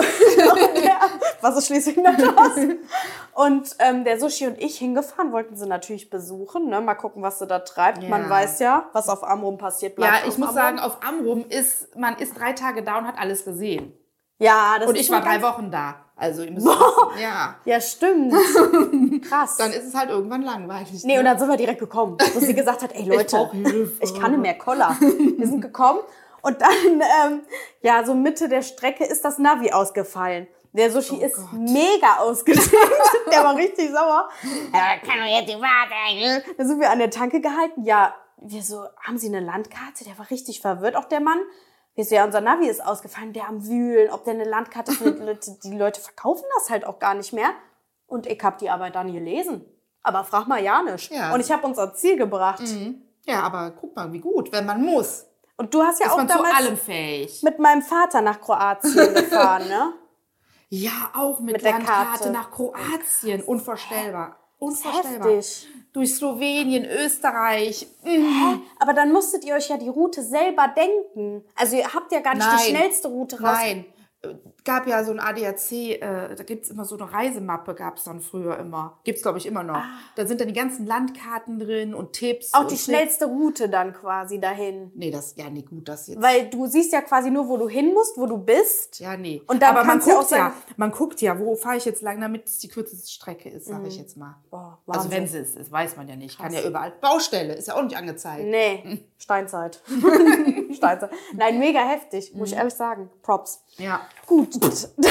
Und der, was ist Schleswig-Holstein? Und ähm, der Sushi und ich hingefahren, wollten sie natürlich besuchen, ne? Mal gucken, was sie da treibt. Ja. Man weiß ja, was auf Amrum passiert. Ja, bleibt ich auf muss Amrum. sagen, auf Amrum ist, man ist drei Tage da und hat alles gesehen. Ja, das Und ist ich war schon drei ganz- Wochen da. Also ihr müsst wissen, ja. Ja, stimmt. Krass. Dann ist es halt irgendwann langweilig. Nee, ne? und dann sind wir direkt gekommen, wo sie gesagt hat, ey Leute, brauch Hilfe. ich kann nicht mehr Koller. Wir sind gekommen und dann, ähm, ja, so Mitte der Strecke ist das Navi ausgefallen. Der Sushi Oh ist Gott. mega ausgetickt. Der war richtig sauer. Ja, kann doch jetzt nicht wahr sein. Da sind wir an der Tanke gehalten. Ja, wir so, haben Sie eine Landkarte? Der war richtig verwirrt, auch der Mann. Wir so, ja, unser Navi ist ausgefallen, der am Wühlen, ob der eine Landkarte findet. Die Leute verkaufen das halt auch gar nicht mehr. Und ich hab die aber dann gelesen. Aber frag mal Janisch. Ja. Und ich habe unser Ziel gebracht. Ja, aber guck mal, wie gut, wenn man muss. Und du hast ja Ist auch man zu damals allem fähig. mit meinem Vater nach Kroatien gefahren, ne? Ja, auch mit, Mit der Landkarte Karte. nach Kroatien. Unvorstellbar. Unvorstellbar. Heftig. Durch Slowenien, Österreich. Mhm. Aber dann musstet ihr euch ja die Route selber denken. Also ihr habt ja gar nicht die Nein. schnellste Route raus. Nein, äh, gab ja so ein A D A C, äh, da gibt's immer so eine Reisemappe, gab's dann früher immer. Gibt's, glaube ich, immer noch. Da sind dann die ganzen Landkarten drin und Tipps. Auch und die Tipps. schnellste Route dann quasi dahin. Nee, das, ja, nee, gut, das jetzt. Weil du siehst ja quasi nur, wo du hin musst, wo du bist. Ja, nee. Und dann Aber man kann's ja guckt auch ja, sagen- man guckt ja, wo fahre ich jetzt lang, damit es die kürzeste Strecke ist, sage ich jetzt mal. Boah, also Wahnsinn. wenn es ist, das weiß man ja nicht. Kann ja überall. Baustelle, ist ja auch nicht angezeigt. Nee, Steinzeit. Steinzeit. Nein, mega heftig, muss ich ehrlich sagen. Props. Ja. Gut, dann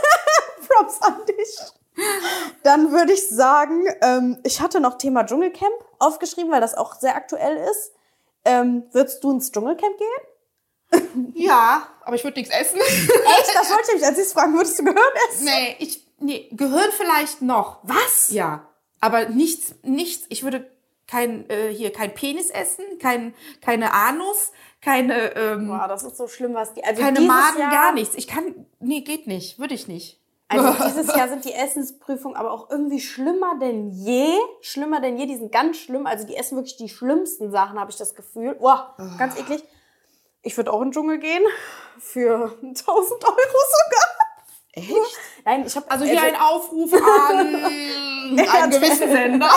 Props an dich. Dann würde ich sagen, ähm, ich hatte noch Thema Dschungelcamp aufgeschrieben, weil das auch sehr aktuell ist. Ähm, würdest du ins Dschungelcamp gehen? Ja, aber ich würde nichts essen. Echt? Das wollte ich nicht. Als ich es fragen, würdest du Gehirn essen? nee, ich, nee, Gehirn vielleicht noch. Was? Ja, aber nichts, nichts. Ich würde kein, äh, hier, kein Penis essen, kein, keine Anus, keine, ähm, Boah, das ist so schlimm, was die... Also keine dieses Magen, Jahr, gar nichts. Ich kann, nee, geht nicht, würde ich nicht. Also dieses Jahr sind die Essensprüfungen aber auch irgendwie schlimmer denn je. Schlimmer denn je, die sind ganz schlimm. Also die essen wirklich die schlimmsten Sachen, habe ich das Gefühl. Boah, ganz eklig. Ich würde auch in den Dschungel gehen. Für tausend Euro sogar. Echt? Nein, ich habe... Also hier ein Aufruf an einen gewissen Sender.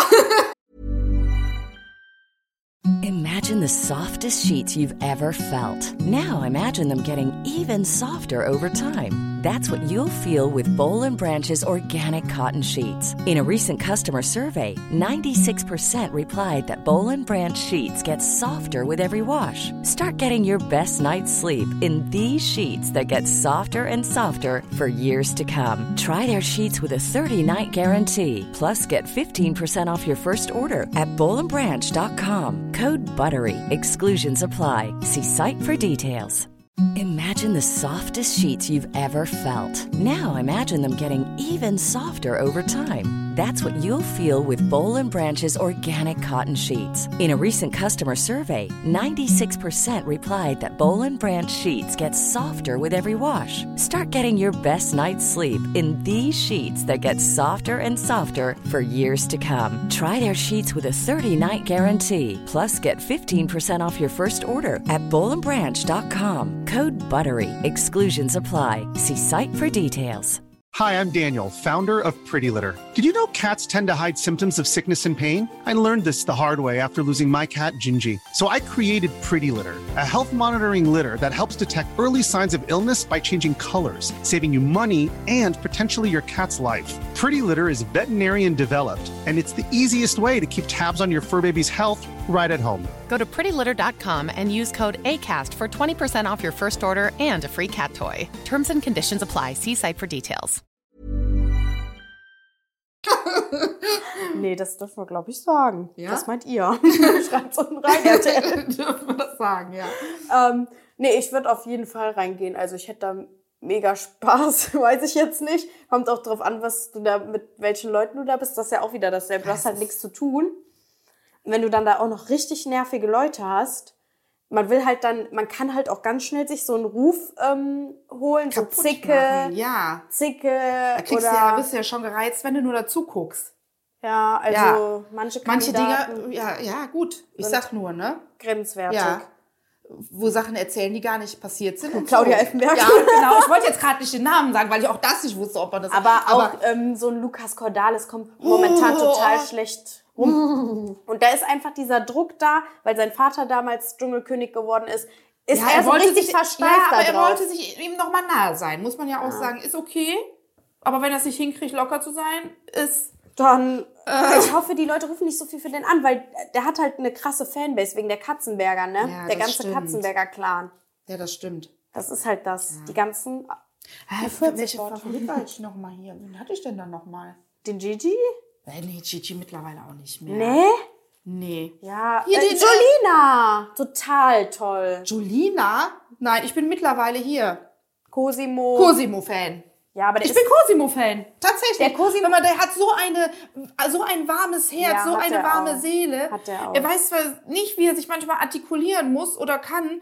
Imagine the softest sheets you've ever felt. Now imagine them getting even softer over time. That's what you'll feel with Bowl and Branch's organic cotton sheets. In a recent customer survey, ninety-six percent replied that Bowl and Branch sheets get softer with every wash. Start getting your best night's sleep in these sheets that get softer and softer for years to come. Try their sheets with a thirty-night guarantee. Plus, get fifteen percent off your first order at bowl and branch dot com. Code BUTTERY. Exclusions apply. See site for details. Imagine the softest sheets you've ever felt. Now imagine them getting even softer over time. That's what you'll feel with Bowl and Branch's organic cotton sheets. In a recent customer survey, ninety-six percent replied that Bowl and Branch sheets get softer with every wash. Start getting your best night's sleep in these sheets that get softer and softer for years to come. Try their sheets with a thirty-night guarantee. Plus, get fifteen percent off your first order at bowl and branch dot com. Code BUTTERY. Exclusions apply. See site for details. Hi, I'm Daniel, founder of Pretty Litter. Did you know cats tend to hide symptoms of sickness and pain? I learned this the hard way after losing my cat, Gingy. So I created Pretty Litter, a health monitoring litter that helps detect early signs of illness by changing colors, saving you money and potentially your cat's life. Pretty Litter is veterinarian developed, and it's the easiest way to keep tabs on your fur baby's health right at home. Go to pretty litter dot com and use code ACAST for twenty percent off your first order and a free cat toy. Terms and conditions apply. See site for details. Nee, das dürfen wir, glaube ich, sagen. Ja? Das meint ihr. Schreibt's unten rein, R T L. Dürfen wir das sagen, ja. Ähm, nee, ich würde auf jeden Fall reingehen. Also ich hätte da mega Spaß, weiß ich jetzt nicht. Kommt auch drauf an, was du da, mit welchen Leuten du da bist. Das ist ja auch wieder dasselbe. Du hast halt nichts zu tun. Und wenn du dann da auch noch richtig nervige Leute hast, man will halt dann, man kann halt auch ganz schnell sich so einen Ruf ähm, holen, Kaputt so Zicke, machen, ja. Zicke Da kriegst oder... du ja, bist du ja schon gereizt, wenn du nur dazu guckst. Ja, also Ja. manche Manche Kandidaten Dinge, ja, ja, gut. Ich sag nur, ne? grenzwertig. Ja. Wo Sachen erzählen, die gar nicht passiert sind. Und Claudia so. Effenberg. Ja, genau. Ich wollte jetzt gerade nicht den Namen sagen, weil ich auch das nicht wusste, ob man das... Aber auch ähm, so ein Lukas Cordalis kommt momentan Oh. total schlecht rum. Und da ist einfach dieser Druck da, weil sein Vater damals Dschungelkönig geworden ist, ist ja, er, so richtig sich, versteift Ja, aber da er drauf. wollte sich ihm nochmal nahe sein, muss man ja auch sagen. Ist okay, aber wenn er es nicht hinkriegt, locker zu sein, ist... Dann, äh. ich hoffe, die Leute rufen nicht so viel für den an, weil der hat halt eine krasse Fanbase wegen der Katzenberger, ne? Ja, der das ganze stimmt. Katzenberger Clan. Ja, das stimmt. Das ist halt das. Die ganzen, Ah, vierzig welche Worte. Favorit war ich nochmal hier? Wen hatte ich denn dann nochmal? den Gigi? Nee, nee, Gigi mittlerweile auch nicht mehr. Nee? Nee. Ja, Hier äh, den, Jolina. Total toll. Julina? Nein, ich bin mittlerweile hier. Cosimo. Cosimo-Fan. Ja, aber der Ich ist, bin Cosimo-Fan. Tatsächlich. Der Cosimo- Wenn man, der hat so eine, so ein warmes Herz, Ja, so hat eine er warme auch. Seele. Hat er auch. Er weiß zwar nicht, wie er sich manchmal artikulieren muss oder kann.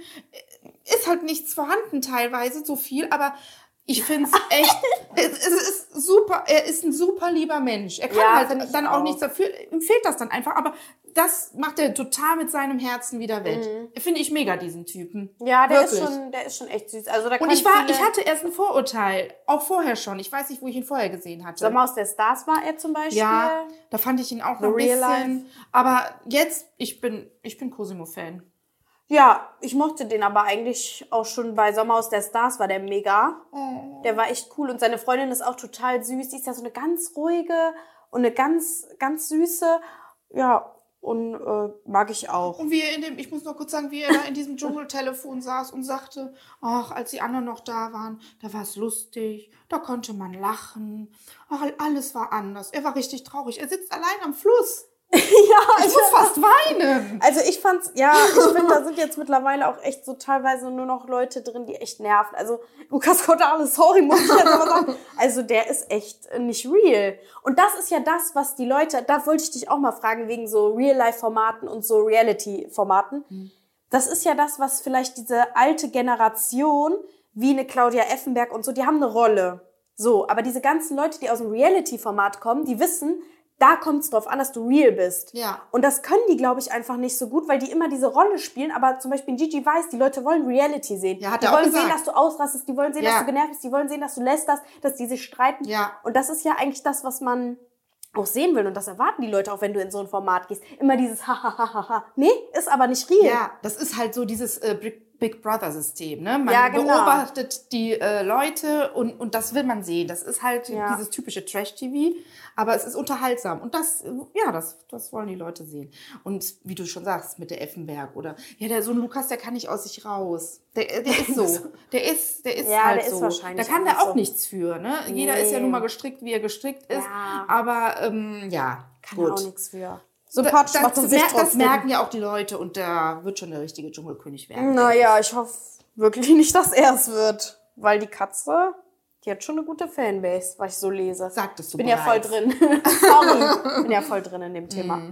Ist halt nichts vorhanden teilweise, so viel, aber ich finde es echt, es, es ist super, er ist ein super lieber Mensch. Er kann Ja, find halt ich dann auch auch. nichts dafür, ihm fehlt das dann einfach, aber das macht er total mit seinem Herzen wieder wett. Finde ich mega, diesen Typen. ja, der Wirklich. ist schon, der ist schon echt süß. Also da Und kann ich war, viele, ich hatte erst ein Vorurteil, auch vorher schon. Ich weiß nicht, wo ich ihn vorher gesehen hatte. Sommer aus der Stars war er zum Beispiel. Ja, da fand ich ihn auch noch ein Real bisschen. Aber jetzt, ich bin, ich bin Cosimo-Fan. Ja, ich mochte den aber eigentlich auch schon bei Sommer aus der Stars, war der mega. Der war echt cool und seine Freundin ist auch total süß. Die ist ja so eine ganz ruhige und eine ganz, ganz süße. Ja, und äh, mag ich auch. Und wie er in dem, ich muss noch kurz sagen, wie er da in diesem Dschungeltelefon saß und sagte, ach, als die anderen noch da waren, da war es lustig, da konnte man lachen. Ach, alles war anders. Er war richtig traurig. Er sitzt allein am Fluss. Ja, Ich muss fast weinen. Also ich fand's, ja, ich finde, da sind jetzt mittlerweile auch echt so teilweise nur noch Leute drin, die echt nerven. Also Lukas Cordalis, sorry, muss ich jetzt aber sagen. Also der ist echt nicht real. Und das ist ja das, was die Leute, da wollte ich dich auch mal fragen, wegen so Real-Life-Formaten und so Reality-Formaten. Das ist ja das, was vielleicht diese alte Generation, wie eine Claudia Effenberg und so, die haben eine Rolle. So, aber diese ganzen Leute, die aus dem Reality-Format kommen, die wissen, da kommt es drauf an, dass du real bist. Ja. Und das können die, glaube ich, einfach nicht so gut, weil die immer diese Rolle spielen. Aber zum Beispiel Gigi weiß, die Leute wollen Reality sehen. Ja, hat die er auch wollen gesagt. sehen, dass du ausrastest, die wollen sehen, Ja. dass du genervt bist, die wollen sehen, dass du lästerst, dass die sich streiten. Ja. Und das ist ja eigentlich das, was man auch sehen will. Und das erwarten die Leute auch, wenn du in so ein Format gehst. Immer dieses Ha-ha-ha-ha-ha. Nee, ist aber nicht real. Ja, das ist halt so dieses äh, Big, Big Brother-System, ne? Man Ja, genau. beobachtet die äh, Leute und, und das will man sehen. Das ist halt Ja. dieses typische Trash-T V, aber es ist unterhaltsam. Und das, äh, ja, das, das wollen die Leute sehen. Und wie du schon sagst, mit der Effenberg oder, ja, der so ein Lukas, der kann nicht aus sich raus. Der, der ist so. Der ist, der ist Ja, halt der ist so. wahrscheinlich Da kann auch der auch so. nichts für, ne? Jeder Nee. ist ja nun mal gestrickt, wie er gestrickt ist. Ja. Aber, ähm, ja, Kann gut. auch nichts für. So, Sympathisch das, macht er das, sich mer- das trotzdem. merken ja auch die Leute und der wird schon der richtige Dschungelkönig werden. Naja, ich hoffe wirklich nicht, dass er es wird. Weil die Katze, die hat schon eine gute Fanbase, was ich so lese. Sagtest du Bin ja voll bereits. drin. Sorry. Bin ja voll drin in dem Thema.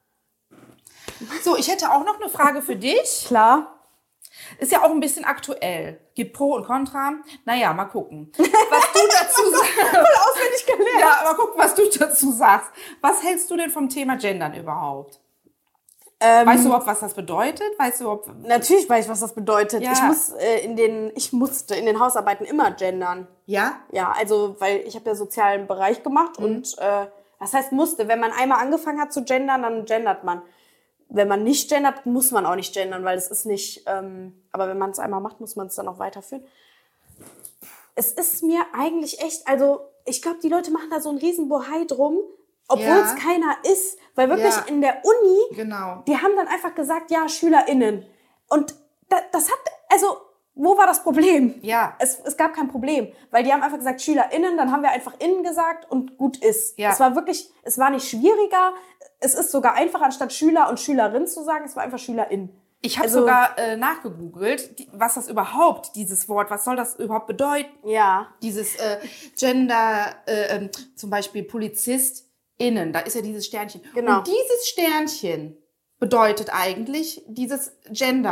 So, ich hätte auch noch eine Frage für dich. Klar. Ist ja auch ein bisschen aktuell. Gibt Pro und Contra. Naja, mal gucken. Was du dazu sagst. Voll auswendig gelernt. Ja, aber guck, was du dazu sagst. Was hältst du denn vom Thema Gendern überhaupt? Ähm, Weißt du überhaupt, was das bedeutet? Weißt du überhaupt... Natürlich weiß ich, was das bedeutet. Ja. Ich muss äh, in den, ich musste in den Hausarbeiten immer gendern. Ja? Ja, also, weil ich habe ja sozialen Bereich gemacht Mhm. und äh, das heißt musste. Wenn man einmal angefangen hat zu gendern, dann gendert man. Wenn man nicht gendert, muss man auch nicht gendern, weil es ist nicht, ähm, aber wenn man es einmal macht, muss man es dann auch weiterführen. Es ist mir eigentlich echt, also ich glaube, die Leute machen da so einen riesen Bohai drum, obwohl Ja. es keiner ist. Weil wirklich Ja. in der Uni, Genau. die haben dann einfach gesagt, ja, SchülerInnen. Und da, das hat, also, wo war das Problem? Ja. Es, es gab kein Problem, weil die haben einfach gesagt SchülerInnen, dann haben wir einfach innen gesagt und gut ist. Ja. Es war wirklich, es war nicht schwieriger, es ist sogar einfacher, anstatt Schüler und Schülerin zu sagen, es war einfach SchülerIn. Ich habe Also- sogar äh, nachgegoogelt, die, was das überhaupt, dieses Wort, was soll das überhaupt bedeuten? Ja. Dieses äh, Gender, äh, ähm, zum Beispiel PolizistInnen, da ist ja dieses Sternchen. Genau. Und dieses Sternchen bedeutet eigentlich dieses Gender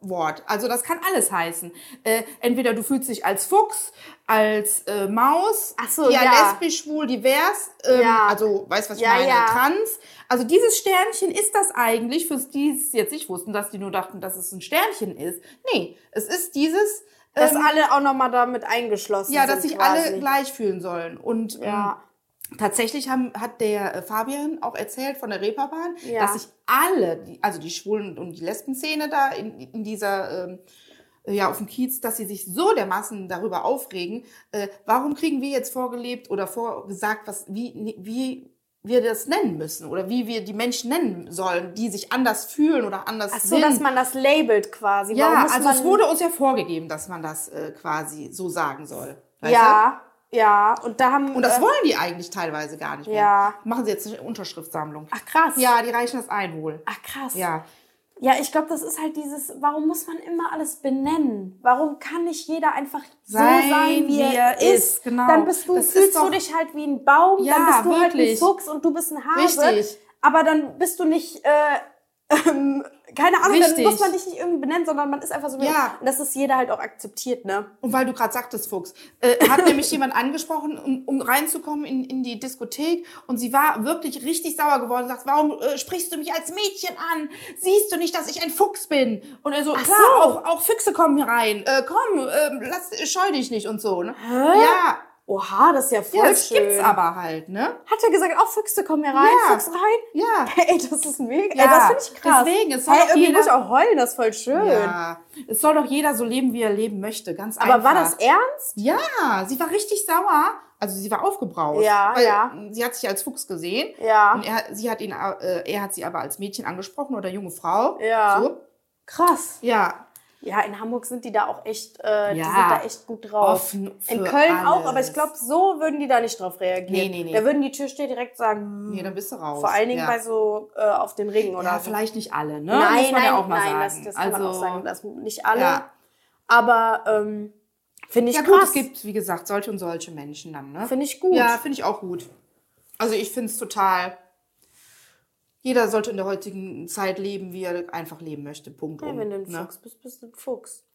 Wort. Also das kann alles heißen. Äh, entweder du fühlst dich als Fuchs, als äh, Maus, Ach so, ja, ja. lesbisch, schwul, divers, ähm, Ja. also weißt was ich Ja, meine, ja. trans. Also dieses Sternchen ist das eigentlich, fürs die es jetzt nicht wussten, dass die nur dachten, dass es ein Sternchen ist. Nee, es ist dieses, Dass ähm, alle auch nochmal damit eingeschlossen ja, sind. dass sich quasi. alle gleich fühlen sollen. Und Ja. ähm, tatsächlich haben, hat der äh, Fabian auch erzählt von der Reeperbahn, Ja. dass sich alle, die, also die Schwulen- und die Lesben-Szene da in, in dieser, ähm, ja, auf dem Kiez, dass sie sich so dermaßen darüber aufregen, äh, warum kriegen wir jetzt vorgelebt oder vorgesagt, was, wie, wie wir das nennen müssen oder wie wir die Menschen nennen sollen, die sich anders fühlen oder anders Ach so, sind. dass man das labelt quasi. Warum Ja, muss also man, es wurde uns ja vorgegeben, dass man das äh, quasi so sagen soll. Weißt Ja, ja. Und da haben... du? Und das äh, wollen die eigentlich teilweise gar nicht mehr. Ja. Machen sie jetzt eine Unterschriftsammlung. Ach, krass. Ja, die reichen das ein wohl. Ach, krass. Ja. Ja, ich glaube, das ist halt dieses, warum muss man immer alles benennen? Warum kann nicht jeder einfach so Sein, sein, wie er ist? genau. Dann bist du, Das ist fühlst doch- du dich halt wie ein Baum, Ja, dann bist du halt ein wirklich. Fuchs und du bist ein Hase. Richtig. Aber dann bist du nicht, äh, ähm, keine Ahnung, Richtig. dann muss man dich nicht irgendwie benennen, sondern man ist einfach so. Ja. Und das ist jeder halt auch akzeptiert, ne? Und weil du gerade sagtest, Fuchs, äh, hat nämlich jemand angesprochen, um, um reinzukommen in, in die Diskothek. Und sie war wirklich richtig sauer geworden und sagt, warum äh, sprichst du mich als Mädchen an? Siehst du nicht, dass ich ein Fuchs bin? Und er so, klar, so. auch, auch Füchse kommen hier rein. Äh, komm, äh, lass, scheu dich nicht und so. Ne? Hä? Oha, das ist ja voll Ja, das schön. gibt's aber halt, ne? Hat er gesagt, auch Füchse kommen hier rein, Ja. Fuchs rein? Ja. Ey, das ist mega. Ja, Ey, das finde ich krass. deswegen, es soll hey, doch irgendwie jeder- muss ich auch heulen, das ist voll schön. Ja. Es soll doch jeder so leben, wie er leben möchte. Ganz Aber einfach. war das ernst? Ja, sie war richtig sauer. Also sie war aufgebraust. Ja, weil ja. Sie hat sich als Fuchs gesehen. Ja. Und er, sie hat ihn, äh, er hat sie aber als Mädchen angesprochen oder junge Frau. Ja. So. Krass. Ja. Ja, in Hamburg sind die da auch echt, äh, die Ja, sind da echt gut drauf. offen für in Köln auch, alles. aber ich glaube, so würden die da nicht drauf reagieren. Nee, nee, nee. Da würden die Türsteher direkt sagen, hm, Nee, dann bist du raus. vor allen Dingen ja. bei so äh, auf den Ringen oder Ja, so. vielleicht nicht alle, ne? Nein, Muss man nein, ja auch mal nein, sagen. das, das kann also, man auch sagen, das nicht alle. Ja. Aber ähm, finde ich Ja gut, krass. es gibt, wie gesagt, solche und solche Menschen dann, ne? Finde ich gut. Ja, finde ich auch gut. Also ich finde es total... Jeder sollte in der heutigen Zeit leben, wie er einfach leben möchte. Punkt. Ja, um, wenn du ein ne? Fuchs bist, bist du ein Fuchs.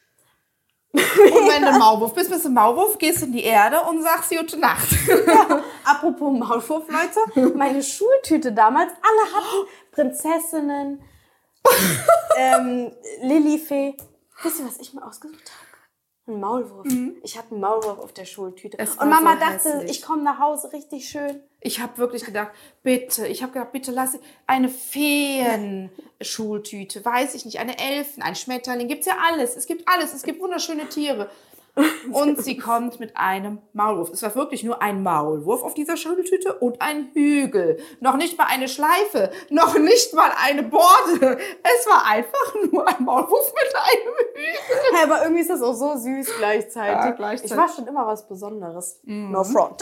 Und wenn du ein Maulwurf bist, bist du ein Maulwurf, gehst in die Erde und sagst gute Nacht. Apropos Maulwurf, Leute, meine Schultüte damals, alle hatten Prinzessinnen, ähm, Lilifee. Wisst ihr, was ich mir ausgesucht habe? Ein Maulwurf. Ich hatte einen Maulwurf auf der Schultüte. Es war Und Mama so dachte, hässlich. ich komme nach Hause richtig schön. Ich habe wirklich gedacht, bitte, ich habe gedacht, bitte lass eine Feen-Schultüte, weiß ich nicht, eine Elfen, ein Schmetterling, gibt's ja alles. Es gibt alles, es gibt wunderschöne Tiere. Und sie kommt mit einem Maulwurf. Es war wirklich nur ein Maulwurf auf dieser Schultüte und ein Hügel. Noch nicht mal eine Schleife, noch nicht mal eine Borde. Es war einfach nur ein Maulwurf mit einem Hügel. Hey, aber irgendwie ist das auch so süß gleichzeitig. Ja, gleichzeitig. Ich war schon immer was Besonderes. No front.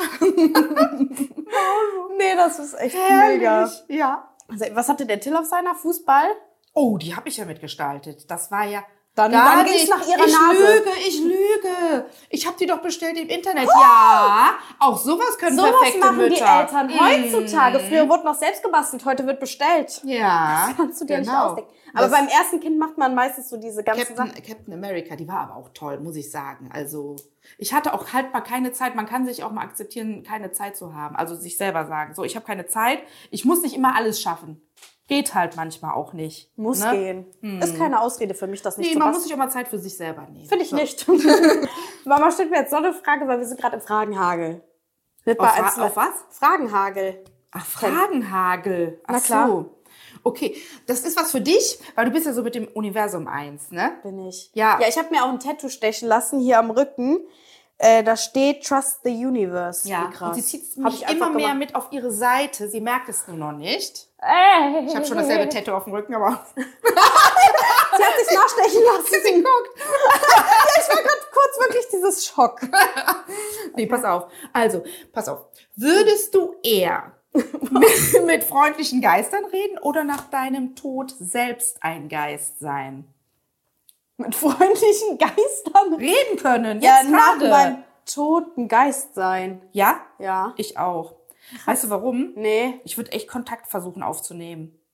Nee, das ist echt mega. Herrlich. Ja. Also, was hatte der Till auf seiner Fußball? Oh, die habe ich ja mitgestaltet. Das war ja Dann- gar dann ging's nicht. nach ihrer ich Nase. lüge, ich lüge. Ich habe die doch bestellt im Internet. Ja, auch sowas können Sowas perfekte machen Mütter. die Eltern Mm. heutzutage. Früher wurde noch selbst gebastelt, heute wird bestellt. Ja, Das kannst du dir nicht genau. ausdenken. Aber Das- beim ersten Kind macht man meistens so diese ganzen Captain, Sachen. Captain America, die war aber auch toll, muss ich sagen. Also ich hatte auch halt mal keine Zeit. Man kann sich auch mal akzeptieren, keine Zeit zu haben. Also sich selber sagen, so, ich habe keine Zeit. Ich muss nicht immer alles schaffen. Geht halt manchmal auch nicht. Muss ne? gehen. Ist keine Ausrede für mich, das nicht Nee, zu man muss basteln. sich auch mal Zeit für sich selber nehmen. Finde ich So. nicht. Mama stellt mir jetzt so eine Frage, weil wir sind gerade im Fragenhagel. Wird Auf bei Fra- eins- auf was? Fragenhagel. Ach, Fragenhagel. Ach Na klar. so. Okay, das ist was für dich, weil du bist ja so mit dem Universum eins, ne? Bin ich. Ja. Ja, ich habe mir auch ein Tattoo stechen lassen hier am Rücken. Äh, da steht Trust the Universe. Ja, Wie krass. und sie zieht Hab mich ich einfach immer mehr gemacht. mit auf ihre Seite. Sie merkt es nur noch nicht. Äh. Ich habe schon dasselbe Tattoo auf dem Rücken, aber Sie hat sich nachstechen lassen. sie guckt. Ja, ich war gerade kurz wirklich dieses Schock. Nee, pass auf. Also, pass auf. Würdest du eher mit, mit freundlichen Geistern reden oder nach deinem Tod selbst ein Geist sein? Mit freundlichen Geistern. Reden können, Ja, jetzt nach gerade. meinem toten Geist sein. Ja? Ja. Ich auch. Weißt du warum? Nee. Ich würde echt Kontakt versuchen aufzunehmen.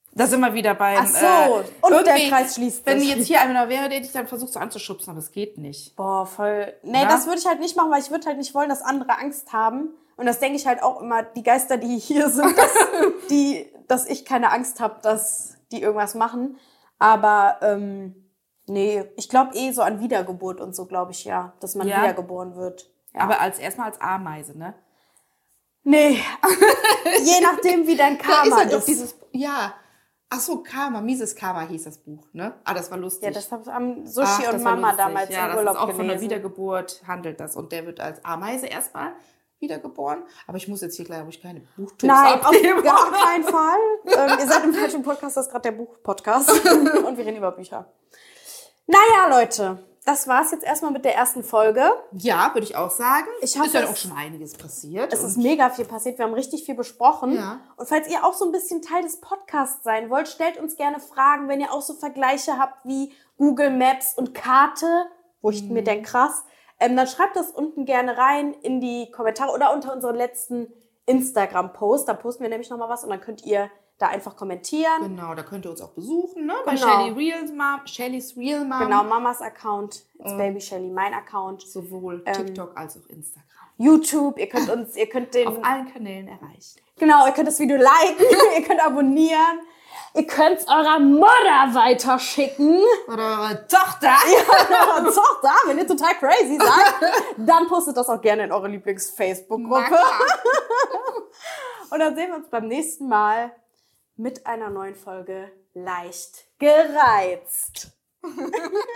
Da sind wir wieder beim... Ach so, äh, und der Kreis schließt Wenn sich. jetzt hier einer wäre, der dich dann versucht so anzuschubsen, aber es geht nicht. Boah, voll. Nee, Ja? das würde ich halt nicht machen, weil ich würde halt nicht wollen, dass andere Angst haben. Und das denke ich halt auch immer, die Geister, die hier sind, dass, die, dass ich keine Angst habe, dass die irgendwas machen. Aber ähm, nee, ich glaube eh so an Wiedergeburt und so, glaube ich ja, dass man Ja. wiedergeboren wird. Ja. Aber als erstmal als Ameise, ne? Nee, je nachdem, wie dein Da Karma ist halt ist. doch dieses... Ja. Ach so, Karma, mieses Karma hieß das Buch, ne? Ah, das war lustig. Ja, das haben Sushi Ach, das und war Mama lustig. damals ja, im das Urlaub ist auch von der gelesen. Wiedergeburt handelt das. Und der wird als Ameise erstmal wiedergeboren. Aber ich muss jetzt hier, glaube ich, keine Buchtipps Nein, auf abgeben. gar keinen Fall. ähm, ihr seid im falschen Podcast, das ist gerade der Buch-Podcast. Und wir reden über Bücher. Naja, Leute, das war's jetzt erstmal mit der ersten Folge. Ja, würde ich auch sagen. Ich hoffe, ist ja es- auch schon einiges passiert. Es Und ist mega viel passiert, wir haben richtig viel besprochen. Ja. Und falls ihr auch so ein bisschen Teil des Podcasts sein wollt, stellt uns gerne Fragen, wenn ihr auch so Vergleiche habt wie Google Maps und Karte, wo ich mir denke, krass, ähm, dann schreibt das unten gerne rein in die Kommentare oder unter unseren letzten Instagram-Post. Da posten wir nämlich nochmal was und dann könnt ihr da einfach kommentieren. Genau, da könnt ihr uns auch besuchen, ne? Bei Genau. Shelly Real Mom, Shellys Real Mom. Genau, Mamas Account, it's Baby Shelly, mein Account. Sowohl Ähm, TikTok als auch Instagram. YouTube, ihr könnt uns, ihr könnt den, Auf allen Kanälen erreichen. genau, ihr könnt das Video liken, ihr könnt abonnieren, ihr könnt es eurer Mutter weiterschicken. Oder eure Tochter. Eurer Tochter, wenn ihr total crazy seid, dann postet das auch gerne in eure Lieblings-Facebook-Gruppe. Und dann sehen wir uns beim nächsten Mal mit einer neuen Folge Leicht gereizt.